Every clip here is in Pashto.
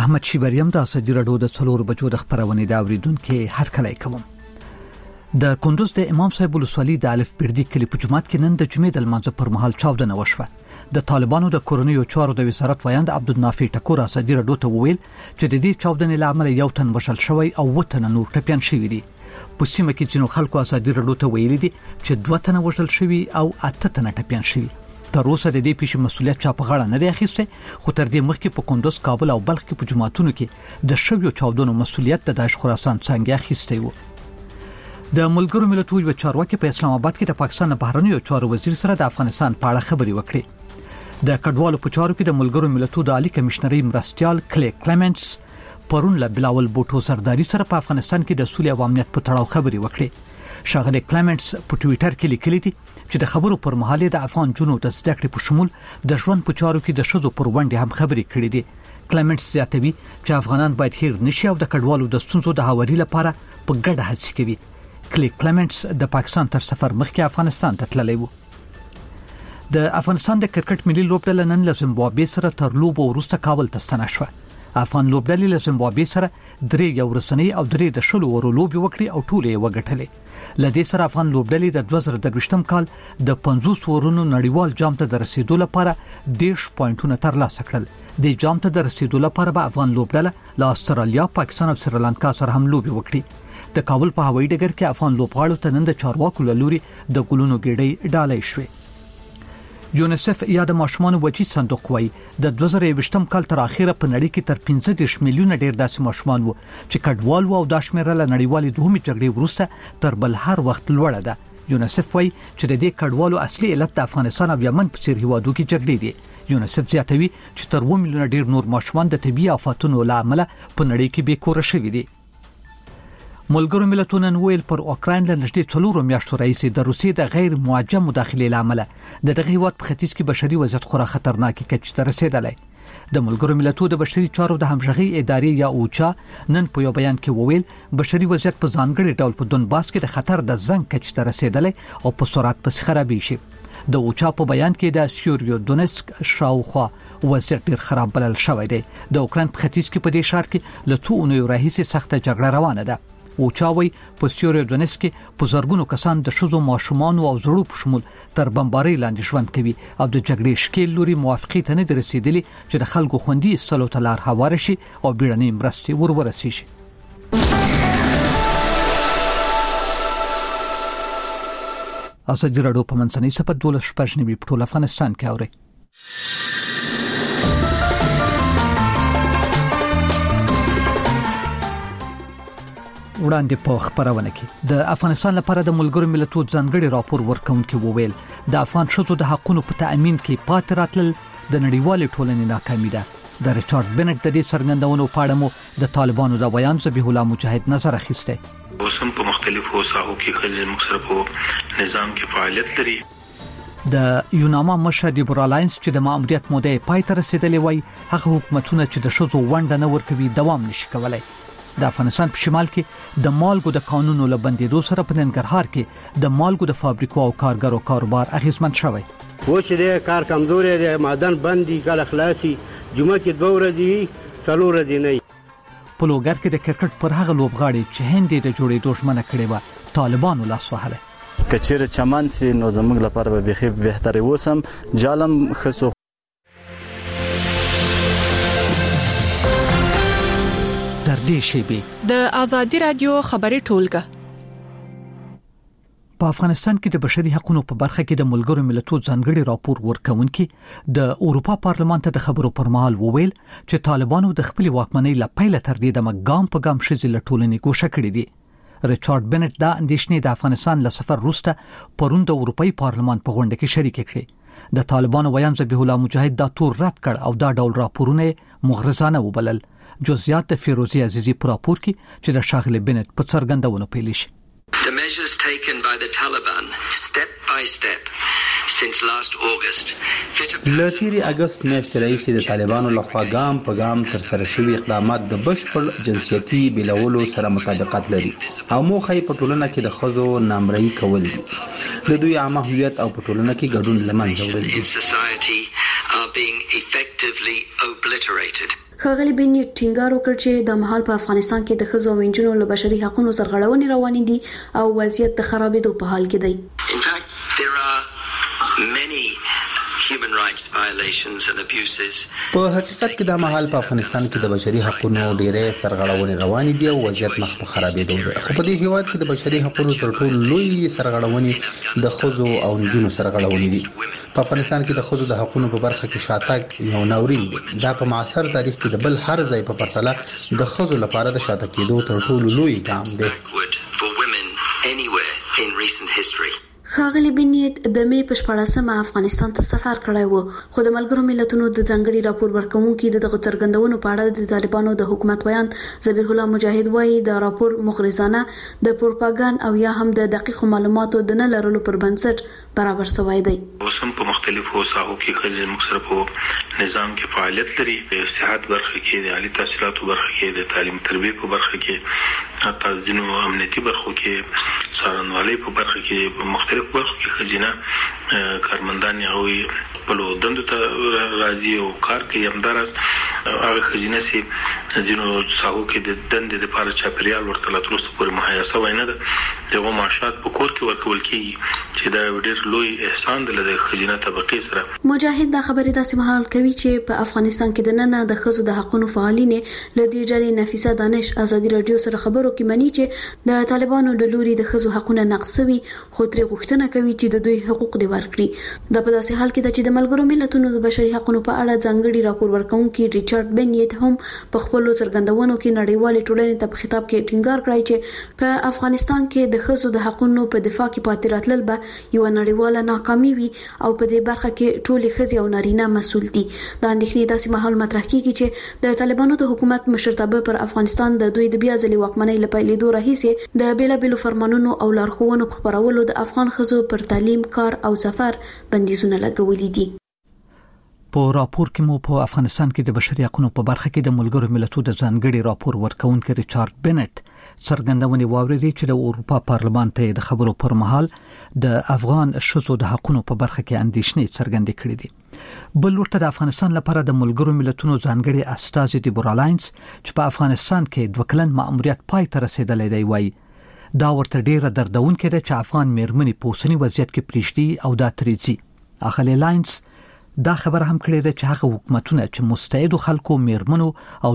احمد شیبریم د اسدی رډو د څلور بجو د خبرونه دا اوریدونکو هر کله کوم د کندوز د امام صاحب ولسوالۍ د الف بردی کلی په جماعت کې نن د جمعې د لمانځه پر مهال چاودنه وشوه. د طالبانو د کورونیو چارو د وزارت وایند عبدالنافع ټکور اسدی رډو ته وویل چې د دې چاودنې لامل یو تن وشل شوی او وته نور ټپيان شوی دي. په سیمه کې ځینو خلکو اسدی رډو ته ویلي دي چې 2 تن وشل شوی او 8 تن ټپيان شوی. تر اوسه د دې پیښې مسولیت چا په غاړه نه دی اخیسته، خو تر دې مخکې په کندوز، کابل او بلخ کې په جماعتونو کې د شویو چاودنو مسولیت د داعش خراسان څنګه اخیسته وو. د ملګرو ملتونو یو چارواکي په اسلام آباد کې د پاکستان بهرنیو چارو وزیر سره د افغانستان په اړه خبرې وکړې. د کډوالو په چارو کې د ملګرو ملتونو د عالی کمشنري مرستيال کلی کلیمنټس پرون له بلاول بوټو سرداري سره په افغانستان کې د سولې او امنیت په تړاو خبرې وکړې. شاغله کلیمنټس په ټوئیټر کې لیکلي دي چې د خبرو پر مهال د افغان جنو د زده کړې په شمول د ژوند په چارو کې د شذو پر وړاندې هم خبرې کړې دي. کلیمنټس زیاتوي چې افغانان باید هیر نشي او د کډوالو د ستونزو د هواري لپاره په ګډه هڅې کوي. کلی کلیمنټس د پاکستان تر سفر مخکې افغانستان ته تللی وو. د افغانستان د کرکټ ملي لوبډله نن له زیمبابوې سره تر لوبو وروسته کابل ته ستنه شوه. افغان لوبډلې له زیمبابوې سره 3 یو رسنۍ او 3 د شلو ورو لوبي وکړي او ټولې وګټلې. لدې سره افغان لوبډلې د 2023م کال د 50 ورونو نړیوال جام ته د رسیدو لپاره 10 پوینټونه ترلاسه کړل. د جام ته د رسیدو لپاره به افغان لوبډله له استرالیا، پاکستان او سریلانکا سره هم لوبي وکړي. د کابل په هوایي ډګر کې افغان لوبغاړو ته نن د چارواکو له لوري د ګلونو ګېډۍ ډالۍ شوې. یونیسف یا د ماشومان وچی صندوق وای د 2023م کال تر اخره په نړۍ کې تر 15 میلیونه ډیر داسې ماشومان وو چې کډوال وو او د شمیره له نړیوالې دومره جګړې وروسته تر بل هر وخت لوړه ده. یونیسف وای چې د دې کډوالو اصلي علت د افغانستان او یمن په څیر هیوادو کې جګړې دي. یونیسف زیاتوي چې تر 2 میلیونه ډیر نور ماشومان د طبي آفاتونو له امله په نړۍ کې بیکور شوي دي. ملګرو ملتونو نن ویل پر اوکراین له نږدې 4 میاشتو راهیسې د روسیې د غیر موجه مداخلې لامل د دغه هیواد په ختیځ کې بشري وضعیت خورا خطرناکه کچې ته رسیدلی. د ملګرو ملتونو د بشري چارو د همغږي ادارې یا اوچا نن په یو بیان کې وویل بشري وضعیت په ځانګړي ډول په دونباس کې د خطر د زنګ کچې ته رسیدلی او په سرعت پسې خرابې شي. د اوچا په بیان کې د سیوریو دونسک شاوخوا وضعیت ډیر خراب بلل شوی دی. د اوکراین په ختیځ کې په دې ښار کې له 2 اونیو راهیسې سخته جګړه روانه ده. اوچاوي په سیوریو دونسک کې په زرګونو کسان د شذو ماشومان او زړو په شمول تر بمبارۍ لاندې ژوند کوي او د جګړې شکیل لوري موافقه ته نه رسیدلی چې د خلکو خوندي استلو تلار هوار شي او بیړنۍ مرستې ورورسي شي. اسدی رډو په منځنۍ صفه 12 شپږ په ټول افغانستان کې اوري. وړاندې په خبرونه کې د افغانستان لپاره د ملګرو ملتونو ځانګړي راپور ورکونکي وویل د افغان شذو د حقوقو په تأمین کې پاتې راتلل د نړیوالې ټولنې ناکامي ده. د ریچارډ بنټ د دې څرګندونو په اړه مو د طالبانو د بیان ذبیح الله مجاهد نظر اخیسته. اوسم په مختلفو ساحو کې خځې مصرفو نظام کې فعالیت لري. د یوناما مشر دیبرالاینس چې د ماموریت موده پای ته رسیدلی وای هغه حکومتونه چې د شذو ونډه نه ورکوي دوام نشي کولای. د افغانستان په شمال کې د مالګو د قانونو لبندېدو سره په ننګرهار کې د مالګو د فابریکو او کارګرو کاروبار اغیزمن شوی. و چې د کار کمزوري د معدن بندي کله خلاصي جمعه کې 2 ورځې 4 ورځې نه. په لوګر کې د کرکټ پر هغه لوبغاړي چې هند د جوړېدو ژمنه کړې و طالبانو لاس وهله. کچېر چمن سي نو زموږ لپاره به بخي بهتري وسم جالم خصو. د آزادی رادیو خبري ټولګه. په افغانستان کې د بشري حقوقو په برخه کې د ملګرو ملتونو ځانګړي راپور ورکونکي د اروپا پارلمان ته د خبرو پر مهال وویل چې طالبانو د خپل واکمنۍ لپاره تر دې د ګام په ګام شذ لټولنې کوشش کړې دي. ریچارډ بنټ دا اندېښنې د افغانستان له سفر وروسته پرون د اروپאי پارلمان په غونډه کې شریک کړې. د طالبانو ویان ذبیح الله مجاهد دا تور رد کړ او دا ډول راپورونه مغرضانه وبلل. جزئیات د فیروزی عزیزی پر راپور کې چې د شاغله بنټ په څرګندونو پیل شي. The measures taken by the Taliban step by step since last August. لتیری اگست میاشتې راهیسې د طالبانو لخوا ګام په ګام تر سره شوي اقدامات د بشپړ جنسیتي بیلولو سره مطابقت لري او موخه یې په ټولنه کې د ښځو نامرئي کول دي. د دوی عامه هویت او په ټولنه کې ګډون له منځه وړل دي. ښاغلي بني ټینګار وکړ چې د مهال په افغانستان کې د ښځو او نجونو له بشري حقوقو سرغړونې روانې دي او وضعیت د خرابېدو په حال کې دی. In fact, there are many human rights violations and abuses. په حقیقت کې د مهال په افغانستان کې د بشري حقوقو ډېرې سرغړونې روانې دي او وضعیت مخ په خرابېدو دی. خو په دې هیواد کې د بشري حقوقو تر ټولو لوی سرغړونې د ښځو او نجونو سرغړونې دي. په افغانستان کې د ښځو د حقوقو په برخه کې شاتګ یو ناورین دی. دا په معاصر تاریخ کې د بل هر ځای په پرتله د ښځو لپاره د شاته کېدو تر ټولو لوی ګام دی. ښاغلي بنیت د مې په 14مه افغانستان ته سفر کړی وو، خو د ملګرو ملتونو د ځنګړي راپور ورکوونکي دغه څرګندونو په اړه د طالبانو د حکومت بیان ذبیح الله مجاهد وایي د راپور مغرضانه د پروپاګاندا او یا هم د دقیق معلوماتو د نه لرلو پر بنسټ برابر شوی دی. اوسم په مختلفو ساحو کې خځې مصرف او نظام کې فعالیت لري، د صحت برخه کې، د عالی تحصیلاتو برخه کې، د تعلیم تربیه په برخه کې، حتی ځینو امنیتي برخو کې، څارنوالۍ په برخه کې، په مختلفو برخو کې خځینه کارمندان هغوی خپلو دندو ته راځي او کار کوي. همداراز هغه خځینه چې ځینو ساحو کې د دندې لپاره چاپیریال ورته لا تر اوسه پورې مهیا شوی نه ده، دغه معاشات په کور کې ورکول کېږي چې دا ډېر لوی احسان دی د خځینه طبقې سره. مجاهد دا خبرې داسې مهال کوي چې په افغانستان کې د نن د ښځو د حقوقو فعالین له دې ډلې نفیسه دانش ازادي رادیو سره خبرو کې مني چې د طالبانو د لوري د ښځو حقوقو نقصوي، خو ترې غوښتنه کوي چې د دوی حقوق دی ورکړي. دا په داسې حال کې د چې د ملګرو ملتونو د بشري حقوقو په اړه ځنګړي راپور ورکوونکي ریچارډ بنیت هم په خپل څرګندونو کې نړیوال ټولنې ته په خطاب کې ټینګار کړی چې په افغانستان کې د ښځو د حقوقو په دفاع کې پاتې راتلل به یو نړیواله ناکامي وي او په دې برخه کې ټول ښځې او نارینه مسؤل دي. دا اندېښنې داسې مهال مطرح کیږي چې د طالبانو د حکومت مشرتابه پر افغانستان د دوی د بیا ځلې واکمنۍ لپاره لیدو راهیسي د بیلابېلو فرمانونو او لارښوونو په خبرولو د افغان ښځو پر تعلیم، کار او سفر بندیزونه لګولي دي. په راپور کې مو په افغانستان کې د بشري حقوقو په برخه کې د ملګرو ملتونو د ځانګړي راپور ورکوونکي ریچارډ بنت څرګندونې واوریدې چې د اروپا پارلمان ته د خبرو پر مهال د افغان ښځو د حقوقو په برخه کې اندېښنې څرګندې کړې دي. بل ورته د افغانستان لپاره د ملګرو ملتونو ځانګړي استازي دیبورا لاینز چې په افغانستان کې 2 کلن مأموریت پای ته رسیدلی دی وایي دا ورته ډیره دردونکې ده چې افغان میرمنې په اوسني وضعیت کې پریږدي او دا تریزي. اخلي لاینز دا خبر هم کړی دی چې هغه حکومتونه چې مستعدو خلکو میرمنو او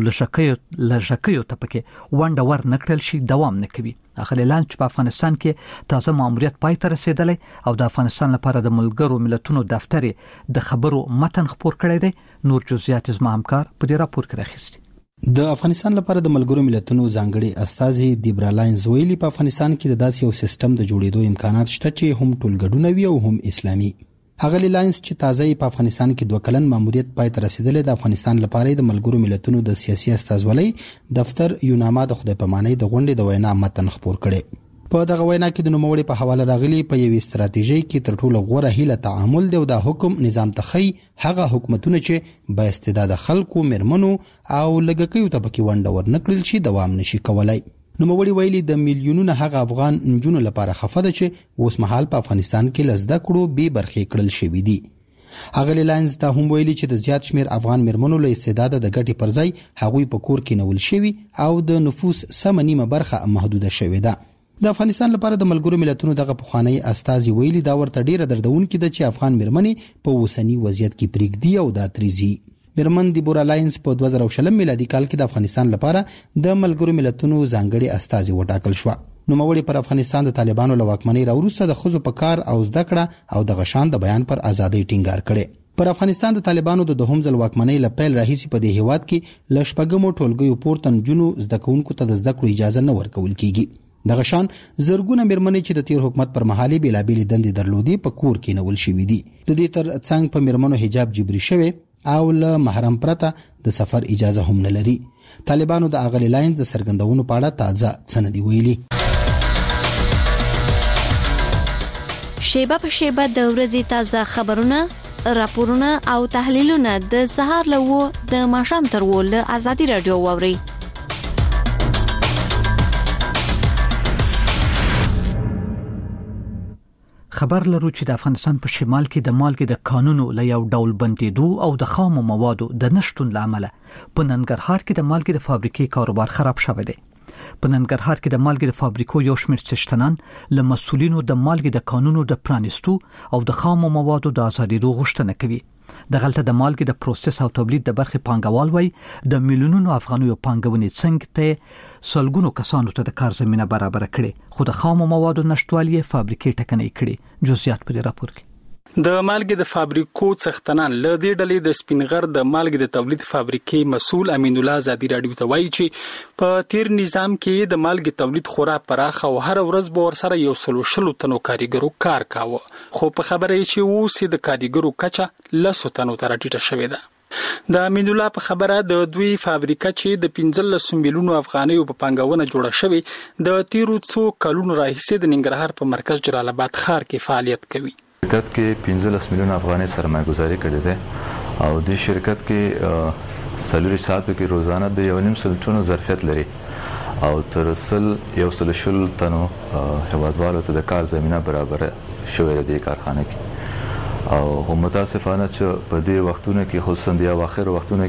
لژکیو ته پکې ونډه ور نکړل شي دوام نه کوي. اخلي لاینز په افغانستان کې تازه مأموریت پای ته رسیدلی او د افغانستان لپاره د ملګرو ملتونو دفتر د خبرو متن خپور کړی دی. نور جزئیات زما همکار په دې راپور کې راخیستي. د افغانستان لپاره د ملګرو ملتونو ځانګړي استازي دیبرا لاینز ویلي په افغانستان کې د داسې یو سیستم د جوړېدو امکانات شته چې هم ټولګډونه وي او هم اسلامي. هغه لاینز چې تازه په افغانستان کې 2 کلن ماموریت پای ته رسیدلی د افغانستان لپاره د ملګرو ملتونو د سیاسي استازولۍ دفتر یوناما د خدای پامانۍ د غونډې د وینا متن خپور کړي. په دغه وینا کې د نوموړي په حواله راغلي په یوې استراتیژي کې تر ټولو غوره هیله تعامل دی او د حکم نظام تخی هغه حکومتونه چې با استعداد خلکو، میرمنو او لږکیو ته پکې ونډه ورنکړل شي دوام نشي کولای. نوموړي ویلي د میلیونونو هغه افغان نجونو لپاره خفه ده چې اوس مهال په افغانستان کې لزده کړو به برخې کړل شوې دي. هغه لاینز ته هم ویلي چې د زیات شمیر افغان میرمنو له استعداد د ګټې پر ځای هغوی په کور کې نول شوي او د نفوس سم نیمه برخه محدوده شوې ده. د افغانستان لپاره د ملګرو ملتونو دغه پخوانی استازي ویلي دا ورته ډیره دردونکې ده چې افغان میرمنې په اوسني وضعیت کې پریږدي او دا تریزي. میرمن دیبورا لاینز په 2020 میلادي کال کې د افغانستان لپاره د ملګرو ملتونو ځانګړي استازي وټاکل شو. نوموړي پر افغانستان د طالبانو له واکمنۍ راوروسته د ښځو په کار او زده کړه او د غشان د بیان پر ازادۍ ټینګار کړي. پر افغانستان د طالبانو د دوهم ځل واکمنۍ له پیل راهیسې په دې هیواد کې ل شپږمو ټولګیو پورته نجونو زده کوونکو ته د زده کړو اجازه نه ورکول کیږي. دغه شان زرګونه میرمنې چې د تیر حکومت پر مهالي بیلابېلې دندې درلودې په کور کې نول شوې دي. د دې تر څنګ په میرمنو حجاب جبري شوی او له محرم پرته د سفر اجازه هم نه لري. طالبانو د اغلی لاینز د سرګندونو په اړه تازه څه دی ویلي. شیبه په شیبه د ورځې تازه خبرونه، راپورونه او تحلیلونه د سهار له د ماښام تر له ازادي رادیو واوري. خبر لرو چې د افغانستان په شمال کې د مالګې د قانونو له یو ډول بندیدو او د خامو موادو د نشټون لامل په ننګرهار کې د مالګې د فابریکې کاروبار خراب شوی دی. په ننګرهار کې د مالګې د فابریکو یو شمېر څښتنان له مسؤلینو د مالګې د قانونو د پرانیستو او د خامو موادو د ازادېدو غوښتنه کوي. د غلطه د مالګې د پروسس او تولید د برخې پانګوال وای د میلیونونو افغانیو پانګونې څنګه ته سلګونو کسانو ته د کار زمينه برابر کړي خو د خامو موادو نشټوالي فابریکې ټکنۍ کړي. جزئیات په راپور کې. د مالګې د فابریکو څښتنان له دې ډلې د سپینغر د مالګې د تولید فابریکې مسؤل امین الله ازادي راډیو ته وایي چې په تیر نظام کې د مالګې تولید خورا پراخ او هر ورځ به ورسره یو سلو تنو کاریګرو کار کاوه، خو په خبره یې چې اوس د کاریګرو کچه 100 تنو ته راټیټه شوې ده. د امین الله په خبره د دوی فابریکه چې د 15 میلیونو افغانیو په پانګونه جوړه شوې د تیرو څو کلونو راهیسې د ننګرهار په مرکز جلال آباد ښار کې فعالیت کوي. شرکت کې 15 میلیون افغانۍ سرمایه گذاري کړې ده او د شرکت کې سلوري ساعتو کې روزانه د 1.5 ټنو ظرفیت لري او تر 100 تنو هیوادوالو ته د کار زمينه برابر شوې ده د کارخانه کې او هم متاسفانه چې په دې وختونو کې خصوصا د اواخر وختونو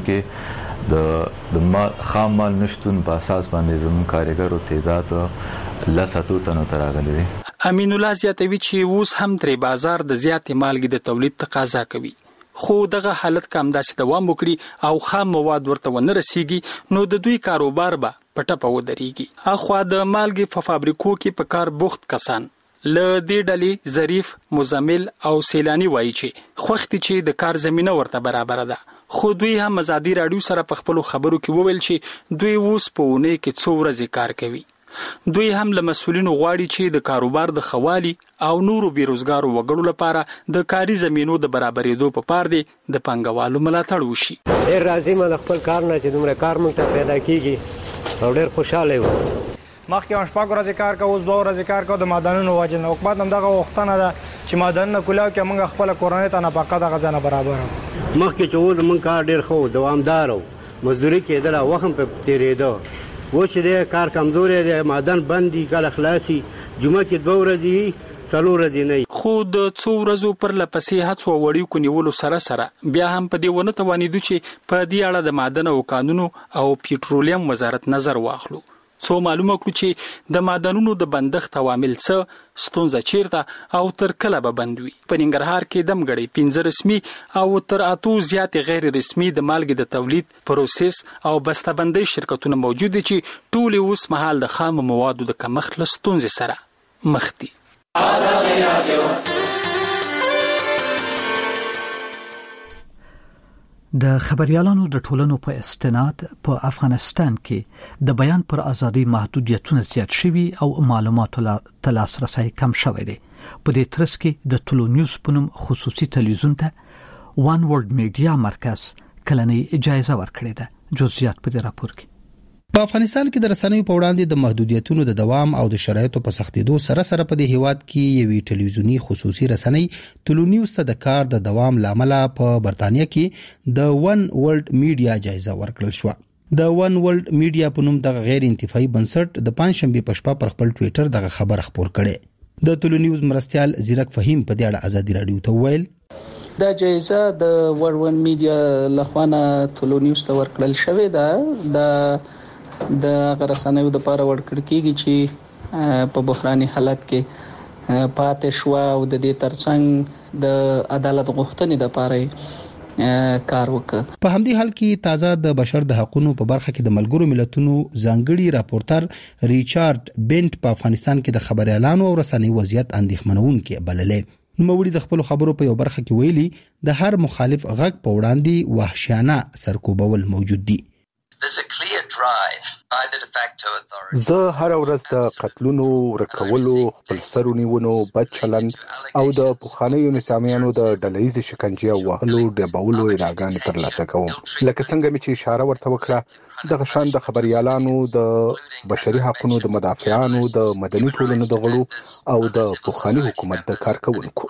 کې د خام مال نشټون په اساس باندې زموږ کارګرو تعداد 100 تنو ته راغلي دي. امین الله زیاتوي چې اوس هم ترې بازار د زیاتې مالګې د تولید تقاضا کوي، خو دغه حالت کم داسې دوام وکړي او خام مواد ورته ونه رسیږي نو د دوی کاروبار به په ټپه ودرېږي. اخوا د مالګې په فابریکو کې په کار بوخت کسان له دې ډلې ظریف، مزمل او سیلانی وایي چې خوښتي چې د کار زمينه ورته برابر ده، خو دوی هم ازادي راډیو سره په خپل خبرو کې وویل چې دوی اوس په اونۍ کې 2 ورځې کار کوي. دوی هم له مسؤلینو غواړي چې د کاروبار د خوالي او نورو بیروزګارو وګړو لپاره د کاري زمينو د برابرېدو په پار دي د پانګوالو ملاتړ وشي. ډېر راضي مې خپل کار نه چې دومره کار مونږ ته پیدا کیږي او ډېر خوشاله یم. مخکې هم 4 ورځې کار کوو، 2 ورځې کار کوو د معدنونو وجه نه، حکومت هم دغه وختونه ده چې معدنونه کولاو کې موږ خپل کورنۍ ته نفقه د غزا نه برابر. مخکې چې و موږ کار ډېر خو دوامدار او مزدوري کېدله وخت په تیرېده، و چې د کار کمزوري دی، معدن بندي کله خلاصي، جمعه کې 2 ورځې 4 ورځې نه. خو د 2 ورځو پر لپسې هڅو وړي کو نیولو سره بیا هم په دې ونه توانیدو چې په دې اړه د معدن او قانونو او پېټرولیم وزارت نظر واخلو، څو معلومه کړو چې د معدنونو د بندښت عوامل څه، ستونزه چیرته او تر کله به بند وي. په ننګرهار کې دمګړی 15 رسمي او تر 8 زیات غیر رسمي د مالګې د تولید، پروسس او بسته‌بندۍ شرکتونه موجود دي چې ټول اوس مهال د خام موادو د کمښت له ستونزې سره مخ دي. آزادي رادیو د خبريالانو د ټولنو په استناد په افغانستان کې د بیان پر ازادي محدودیتونه زیات شوي او معلوماتو ته لاسرسي کم شوی دی. په دې ترڅ کې د ټولو نیوز په نوم خصوصي تلویزیون ته وان ورلد میډیا مرکز کلنۍ اجازه ورکړې ده. جزئیات په دې راپور کې. په افغانستان کې د رسنیو په وړاندې د محدودیتونو د دوام او د شرایطو په سختېدو سره په دې هیواد کې یوې ټلویزیونی خصوصي رسنۍ ټولو نیوز ته د کار د دوام لامل په برتانیا کې د وان ورلد میډیا جایزه ورکړل شو. د وان ورلد میډیا په نوم د غیر انتفاعي بنسټ د پنځشنبه په شپه پر خپل ټوئیټر دغه خبر خپور کړي. د ټولو نیوز مرستيال زیرک فهیم په دې اړه ازادي راډیو ته ویل دا جایزه د ورلد میډیا لخوا ټولو نیوز ته ورکړل شوې ده. د غرسانیو د پاره ورکړ کیږي چې په بحراني حالت کې پاتې شو او د دې ترڅنګ د عدالت غوښتنې د پاره کار وکړ. په همدې حال کې تازه د بشر د حقوقو په برخه کې د ملګرو ملتونو ځانګړي راپورټر ریچارډ بنټ په افغانستان کې د خبريالانو او رسنیو وضعیت اندېښمنونکي بللې. نوموړي د خپل خبرو په یو برخه کې ویلي د هر مخالف غږ په وړاندې وحشیانه سرکوبول موجود دي. زه هر ورځ د قتلونو، ورکولو، خپل سرونیونو، بد چلند او د پخوانیو نظامیانو د ډلهیز شکنجه وهلو ډبولو ادعاګانې ترلاسه کوم. لکه څنګه مې چې اشاره ورته وکړه، دغه شان د خبريالانو، د بشري حقوقو د مدافعانو، د مدني ټولنو د غړو او د پخواني حکومت د کارکونکو.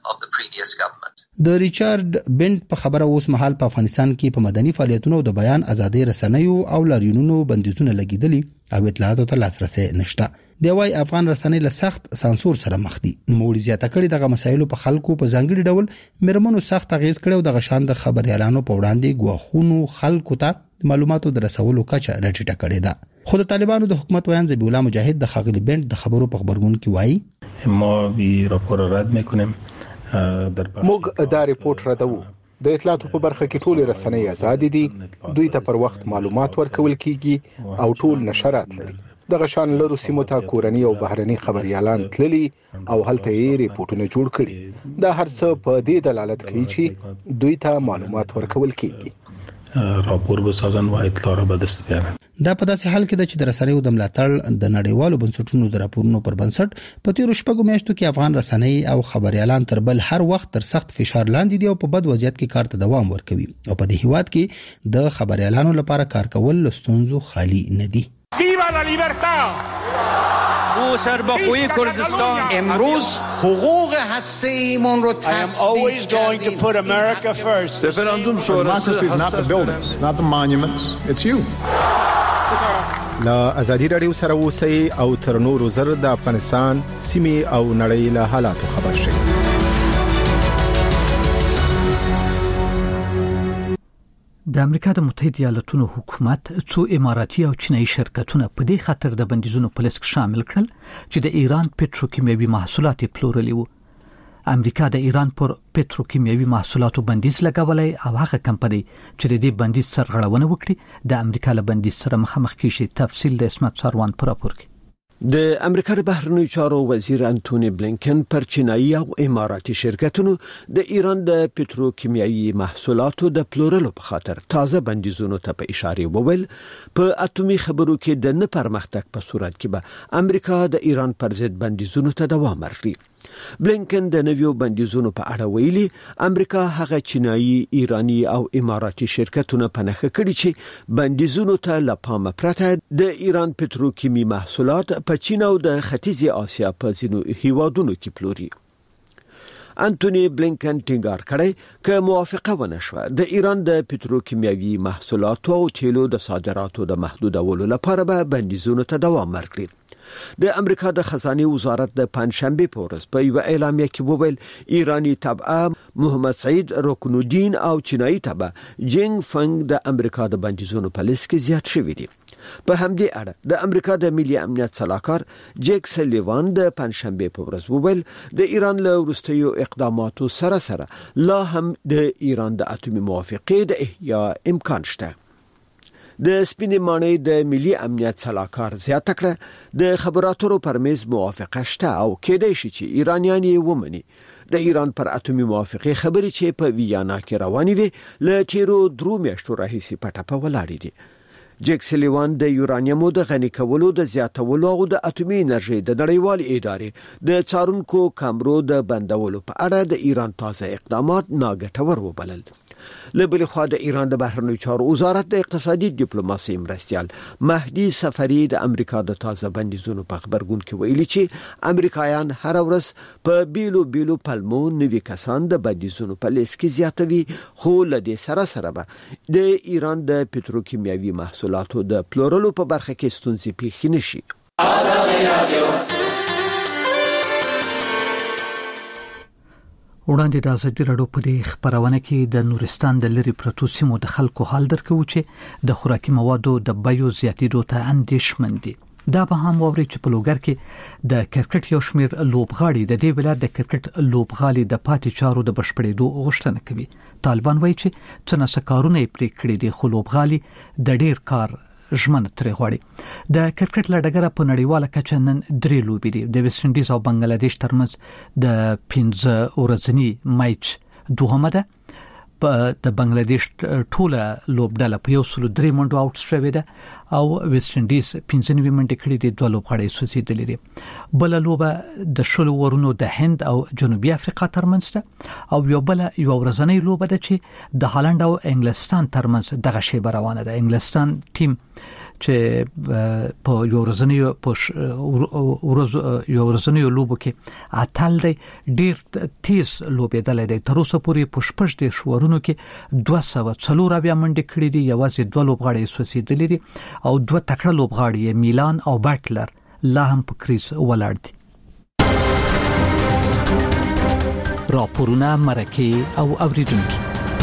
د ریچارډ بنټ په خبره اوس مهال په افغانستان کې په مدني فعالیتونو د بیان ازادي رسنیو او لاریونونو بندیزونه لګیدلي او اطلاعاتو ته لاسرسي نشته. دی وايي افغان رسنۍ له سخت سانسور سره مخ دي. نوموړي زیاته کړي دغه مسایلو په خلکو په ځانګړي ډول مرمنو سخت اغیز کړي او دغه شان د خبريالانو په وړاندې ګواښونو خلکو ته معلوماتو د رسولو کچه راټیټه کړې ده. خو د طالبانو د حکومت ویان ذبیح الله مجاهد د خاغلی بند د خبرو په خبرګون کې وایي ما وی راپور رد میکنیم. موږ دا ریپورت ردو. د اطلاعاتو په برخه کې ټول رسنۍ آزاد دي. دوی ته پر وخت معلومات ورکول کیږي او ټول نشرات لري. دغه شان لرو سیمو ته کورنۍ او بهرني خبريالان تللي او هلته یې ریپورتونه جوړ کړي. دا هر څه په دې دلالت کوي چې دوی ته معلومات ورکول کیږي. راپور بسازن و اطلاع را به دست بیارن. دا په داسې حال کې د چې د رسنیو د ملاتړ د نړیوالو بنسټونو د راپورونو پر بنسټ په تیرو شپږو میاشتو کې افغان رسنۍ او خبريالان تر بل هر وخت تر سخت فشار لاندې دي او په بد وضعیت کې کار ته دوام ورکوي او په دې هیواد کې د خبريالانو لپاره کار کول لستونزو خالی نه دي. ویوا لا لیبرتا او سربخوی کردستان امروز حقوق هسته‌ایمون رو تصدیق Referendum sonrası is not the buildings, it's not the monuments, it's you. لا ازادي رادیو سره اوسئ او تر نورو زر د افغانستان سیمې او نړۍ له حالاتو خبر شئ. د امریکا د متحده ایالاتونو حکومت څو اماراتي او چینایي شرکتونه په دې خاطر د بندیزونو په لیست کې شامل کړل چې د ایران پټروکیمیاوي محصولات پلورلي وو. امریکا د ایران پر پټروکیمیاوي محصولاتو بندیز لګولای او هغه کمپنۍ چې د دې بندیز سرغړونه وکړي د امریکا له بندیز سره مخامخ کیږي. تفصیل د اسمت ساروان پر راپور کې. د امریکا د بهرنیو چارو وزیر انټونی بلینکن پر چینایي او اماراتي شرکتونو د ایران د پټروکیمیاوي محصولاتو د پلورلو په خاطر تازه بندیزونو ته په اشاره وویل. په اټومي خبرو کې د نه پرمختګ په صورت کې به امریکا د ایران پر ضد بندیزونو ته دوام ورکړي. بلینکن د نویو بندیزونو په اړه ویلي امریکا هغه چینایي، ایرانی او اماراتي شرکتونه پنهخه کړي چې بندیزونو ته لپاره پرته د ایران پټروکیمی محصولات په چین او د ختیځې آسیا په ځینو هیوادونو کې پلوري. انټونی بلینکن ټینګار کړی چې موافقه ونه شوه د ایران د پټروکیمیاوي محصولاتو او تیلو د صادراتو د محدودولو لپاره به بندیزونو ته دوام ورکړي. د امریکا د خزانه وزارت د پنځشنبه په ورځ په یو اعلامیه کې وویل ایرانی تبع محمد سعید رکنالدین او چینایي تبع جینګ فنګ د امریکا د بندیزونو په لیست کې زیات شوي دي. په همدې اړه د امریکا د ملي امنیت صلاحکار جیک سلیوان د پنځشنبه په ورځ وویل د ایران له وروستیو اقداماتو سره لا هم د ایران د اټومي موافقې د احیا امکان شته. د سپینې ماڼۍ د ملي امنیت صلاحکار زیاته کړه د خبراتو پر میز موافقه شته او کېدای شي چې ایرانیان یې ومني. د ایران پر اټومي موافقې خبرې چې په ویانا کې روانې وي له تیرو 3 میاشتو راهیسې پټه په ولاړې دي. جیک سلیوان د یورانیمو د غني کولو د زیاتولو او د اټومي انرژي د نړیوالې ادارې د څارونکو کامرو د بندولو په اړه د ایران تازه اقدامات ناګټور وبلل. له بل خوا د ایران د بهرنیو چارو وزارت د اقتصادي ډیپلوماسي مرستیال مهدي سفری د امریکا د تازه بندیزونو په خبرګون کې ویلي چې امریکایان هر ورځ په بیلو پلمو نوي کسان د بندیزونو په لیست کې زیاتوي. خو له دې سره به د ایران د پټروکیمیاوي محصولاتو د پلورلو په برخه کې ستونزې پیښ نشي. وړاندې د ازادي راډیو په دې خبرونه کې د نورستان د لری پروتو سیمو د خلکو حال درکو چې د خوراکي موادو د بیو زیاتېدو ته اندېښمن دي. دا به هم ووري چې په لوګر کې د کرکټ یو شمېر لوبغاړي د دې ولایت د کرکټ لوبغالي د پاتې چارو د بشپړېدو غوښتنه کوي. طالبان وایي چې څنګه سکارونه یې پرې کړی دي خو لوبغالي د ډیر کار ژمنه ترې غواړي. د کرکټ لړګره په نړیواله کچه نن 3 لوبې دي. د ویسټ انډیز او بنگلاديش ترمنځ د 15 ورځنی میچ دوهمه ده. د بنگلاديش ټوله لوبډله په 103 منډو آوټ شوې ده او ویسټ انډیز 95 منډې کړې دي. دوه لوبغاړي سوسیدلې دي. بل لوبه د شلو ورونو د هند او جنوبي افریقا ترمنځ ده او یو ورځنی لوبه ده چې د هالند او انګلستان ترمنځ دغه شی روانه ده. انګلستان ټیم چې په یو ورځنی لوبو کې اتل دی ډیر تیز لوبېدل دی. تر اوسه پورې په 6 شورونو کې 240 منډې کړې دي. یوازې 2 لوبغاړي سوسیدلې دي او 2 تکړه لوبغاړي میلان او بټلر لا هم په کریز ولاړ دي. راپورونه، مرکې او اوریدونکي.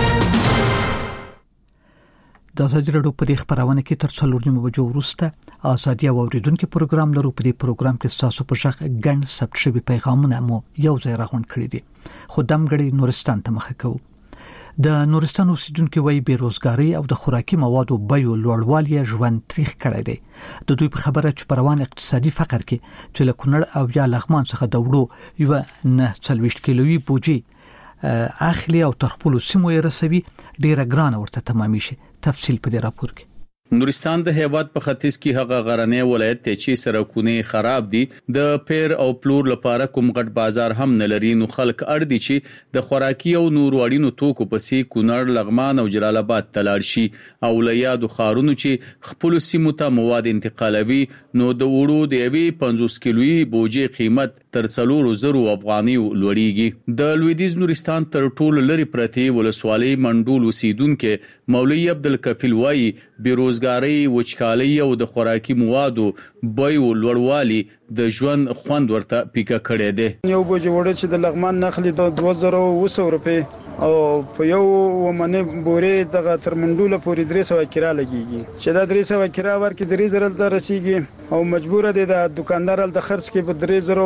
د ازادي راډیو په دې خبرونه کې تر 4 بجو وروسته ازادي او اوریدونکو پروګرام لرو. په دې پروګرام کې تاسو په شخ ګڼ ثبت شوی پیغامونه مو یو ځای راغونډ کړی دي. خو دمګړی نورستان ته مخه کوو. د نورستان اوسیدونکو وایي بیروزګاری او د خوراکي موادو بیو لوړوالی ژوند تریخ کړی دی. د دوی په خبره چې پروان اقتصادي فقر کې چې له کونړ او یا لغمان څخه د وړو یو 9 کیلویي بوجي اخلي او تر خپل سیمو یې رسوي ډیره ګرانه ورته تمامي شي. تفصیل په دې راپور کې. نورستان د هیواد په ختیځ کې هغه غرنی ولایت ته چې سرکونه خراب دي، د پیر او پلور لپاره کوم غټ بازار هم نه لري، نو خلک اړ دي چې د خوراکي او نور وړینو توکو پسې کونړ، لغمان او جلال آباد ته لاړ شي او لیادو خارونو چې خپل سیمو ته مواد انتقالوي، نو د وړو د 50 کیلویي بوجي قیمت تر 4,000 افغاني لوړیږي. د لویدیز نورستان تر ټولو لري پرتی ولسوالۍ منډول اوسیدونکو مولوی عبدالکفیل وایي بیروزګاری، وچکالي او د خوراکي موادو بیو لوړوالی د ژوند خوند ورته پیکه کړی دی. یو بوجي وړه چې د لغمان نخلي 2200 روپے او په یو ومنه بوري دغه تر منډوله پورې 300 کرا لګيږي، چې دا 300 کرا ورکې 3000 ته رسیږي او مجبور دي د دکاندار د خرڅ کې په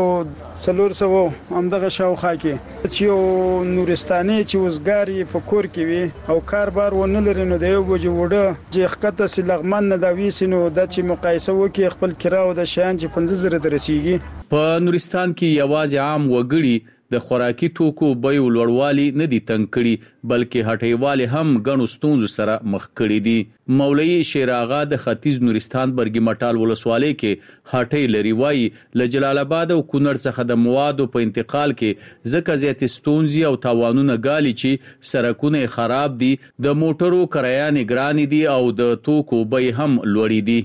3400 هم دغه شاوخه کې چې نورستاني چې وزګاری په کور کې وي او کاربار ونه لري، نو د یو بوجي وړه چې خطه سي لغمان نه دا ویسینو د چې مقایسه وکي خپل کرا او د شان چې 5000 ته رسیږي. په نورستان کې یوازې عام وګړي د خوراکي توکو بیو لوړوالی نه دي تنګ کړي، بلکې هټیوالي هم غنو ستونزو سره مخ کړي دي. مولوی شیر آغا د ختیځ نورستان برګی مټال ولسوالۍ کې هټي لري، وایي له جلال آباد او کونړ څخه د موادو په انتقال کې ځکه زیات ستونزې او تاوانونه ګالي چې سرکونه خراب دي، د موټرو کرایانې ګرانې دي او د توکو بیې هم لوړې دي.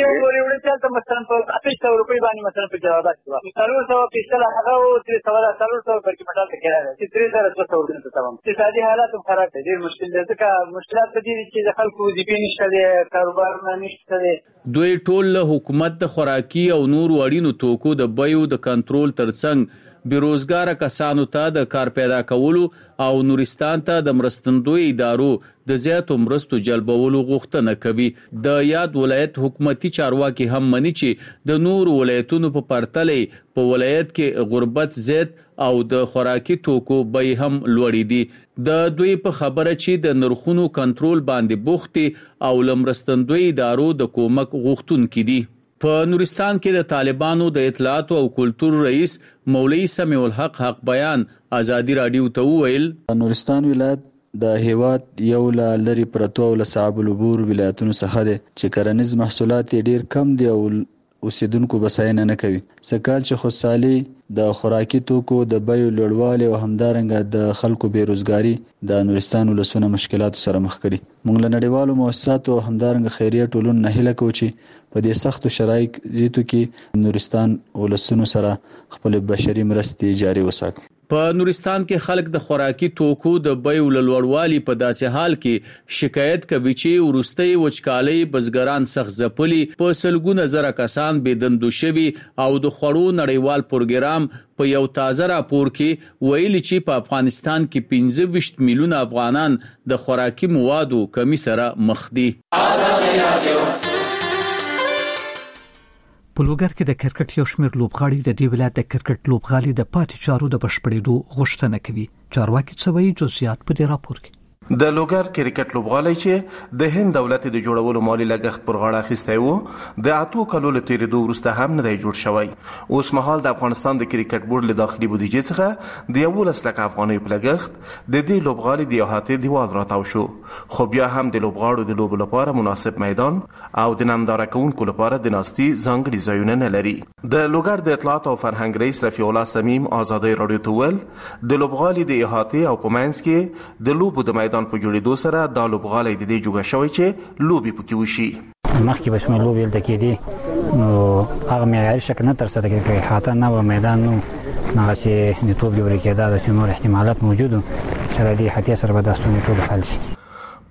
مثلا په 800 روپۍ باندې مثلا په جواب راځي 300 پیسې هغه او 300 برکې مټال کې راځي چې 3200 ورته تمام. اقتصادي حالات خراب دي، ډېر مشکل دي، ځکه مشکلات دي چې د خلکو وظیفې نشته دي، کاروبار نشته دي. دوی ټول له حکومت د خوراکي او نور وړینو توکو د بیو د کنټرول ترڅنګ بیروزګار کسانو ته د کار پیدا کولو او نورستان ته د مرستندوی ادارو د زیاتو مرستو جلبولو غوښتنه کوي. د یاد ولایت حکومتي چارواکي هم مني چې د نور ولایتونو په پرتله په ولایت کې غربت زیات او د خوراکي توکو بیې هم لوړې دي. د دوی په خبره چې د نرخونو کنټرول باندې بوختي او لمرستندوی ادارو د کومک غوښتونکي دي. په نورستان کې د طالبانو د اطلاعات او کلتور رئیس مولوی سمیع الحق حق بیان ازادي رادیو ته وویل نورستان ولایت د هیواد یو لری پرتو او صعب العبور ولایتونو څخه دي چې کرنیز محصولات ډیر کم دي او اوسیدونکو بساینه نه کوي. سکهال چې خوشحالي د خوراکي توکو د بیو لوړوالی او همدارنګه د خلکو بیروزګاری د نورستان ولسونه مشکلات سره مخ کړي. موږ له نړیوالو مؤسساتو او همدارنګه خیریه ټولنو نه هیله کوو چې په دې سختو شرایطو کې نورستان ولسونو سره خپل بشري مرستې جاري وساتي. په نورستان کې خلک د خوراکي توکو د بیو لوړوالي په داسې حال کې شکایت کوي چې ورستۍ وچکالۍ بزګران سخت ځپلي، په سلګونه زره کسان بېدندو شوي او د خوړو نړیوال پروګرام په یو تازه راپور کې ویلي چې په افغانستان کې 25 میلیونه افغانان د خوراکي موادو کمی سره مخ دي. په لوګر کې د کرکټ یو شمېر لوبغاړي د دې ولایت د کرکټ لوبغالي د پاتې چارو د بشپړېدو غوښتنه کوي. چارواکي څه وایي جزئیات په دې راپور کې. د لوګر کرکټ لوبغالی چې د هند دولت د جوړولو مالی لګښت پر غاړه اخیستی و، د 8 کالو له تیریدو وروسته هم نه دی جوړ شوی. اوس مهال د افغانستان د کرکټ بورډ له داخلي بودیجې څخه د 11 لک افغانیو په لګښت د دې لوبغالي د احاطې دیوال راتاو شو، خو بیا هم د لوبغاړو د لوبو لپاره مناسب میدان او د ننداره کوونکو لپاره د ناستي ځانګړي ځایونه نه لري. د لوګر د اطلاعات او فرهنګ رئیس رفیع الله صمیم ازادي رادیو ته ویل د لوبغالي د احاطې او په منځ کې د لوبو د میدان په جوړېدو سره دا لوبغالی د دې جوړه شوی چې لوبي پکې وشي. مخکې به شمه لوبې دلته کېدې نو هغه معیاري شکل نه ترسره کېږي، احاطه نه و، میدان نو هغسې د توپ جوړې کېده، داسې نور احتمالات موجود و چې د دې احاطې سره به دا ستونزې ټولې حل شي.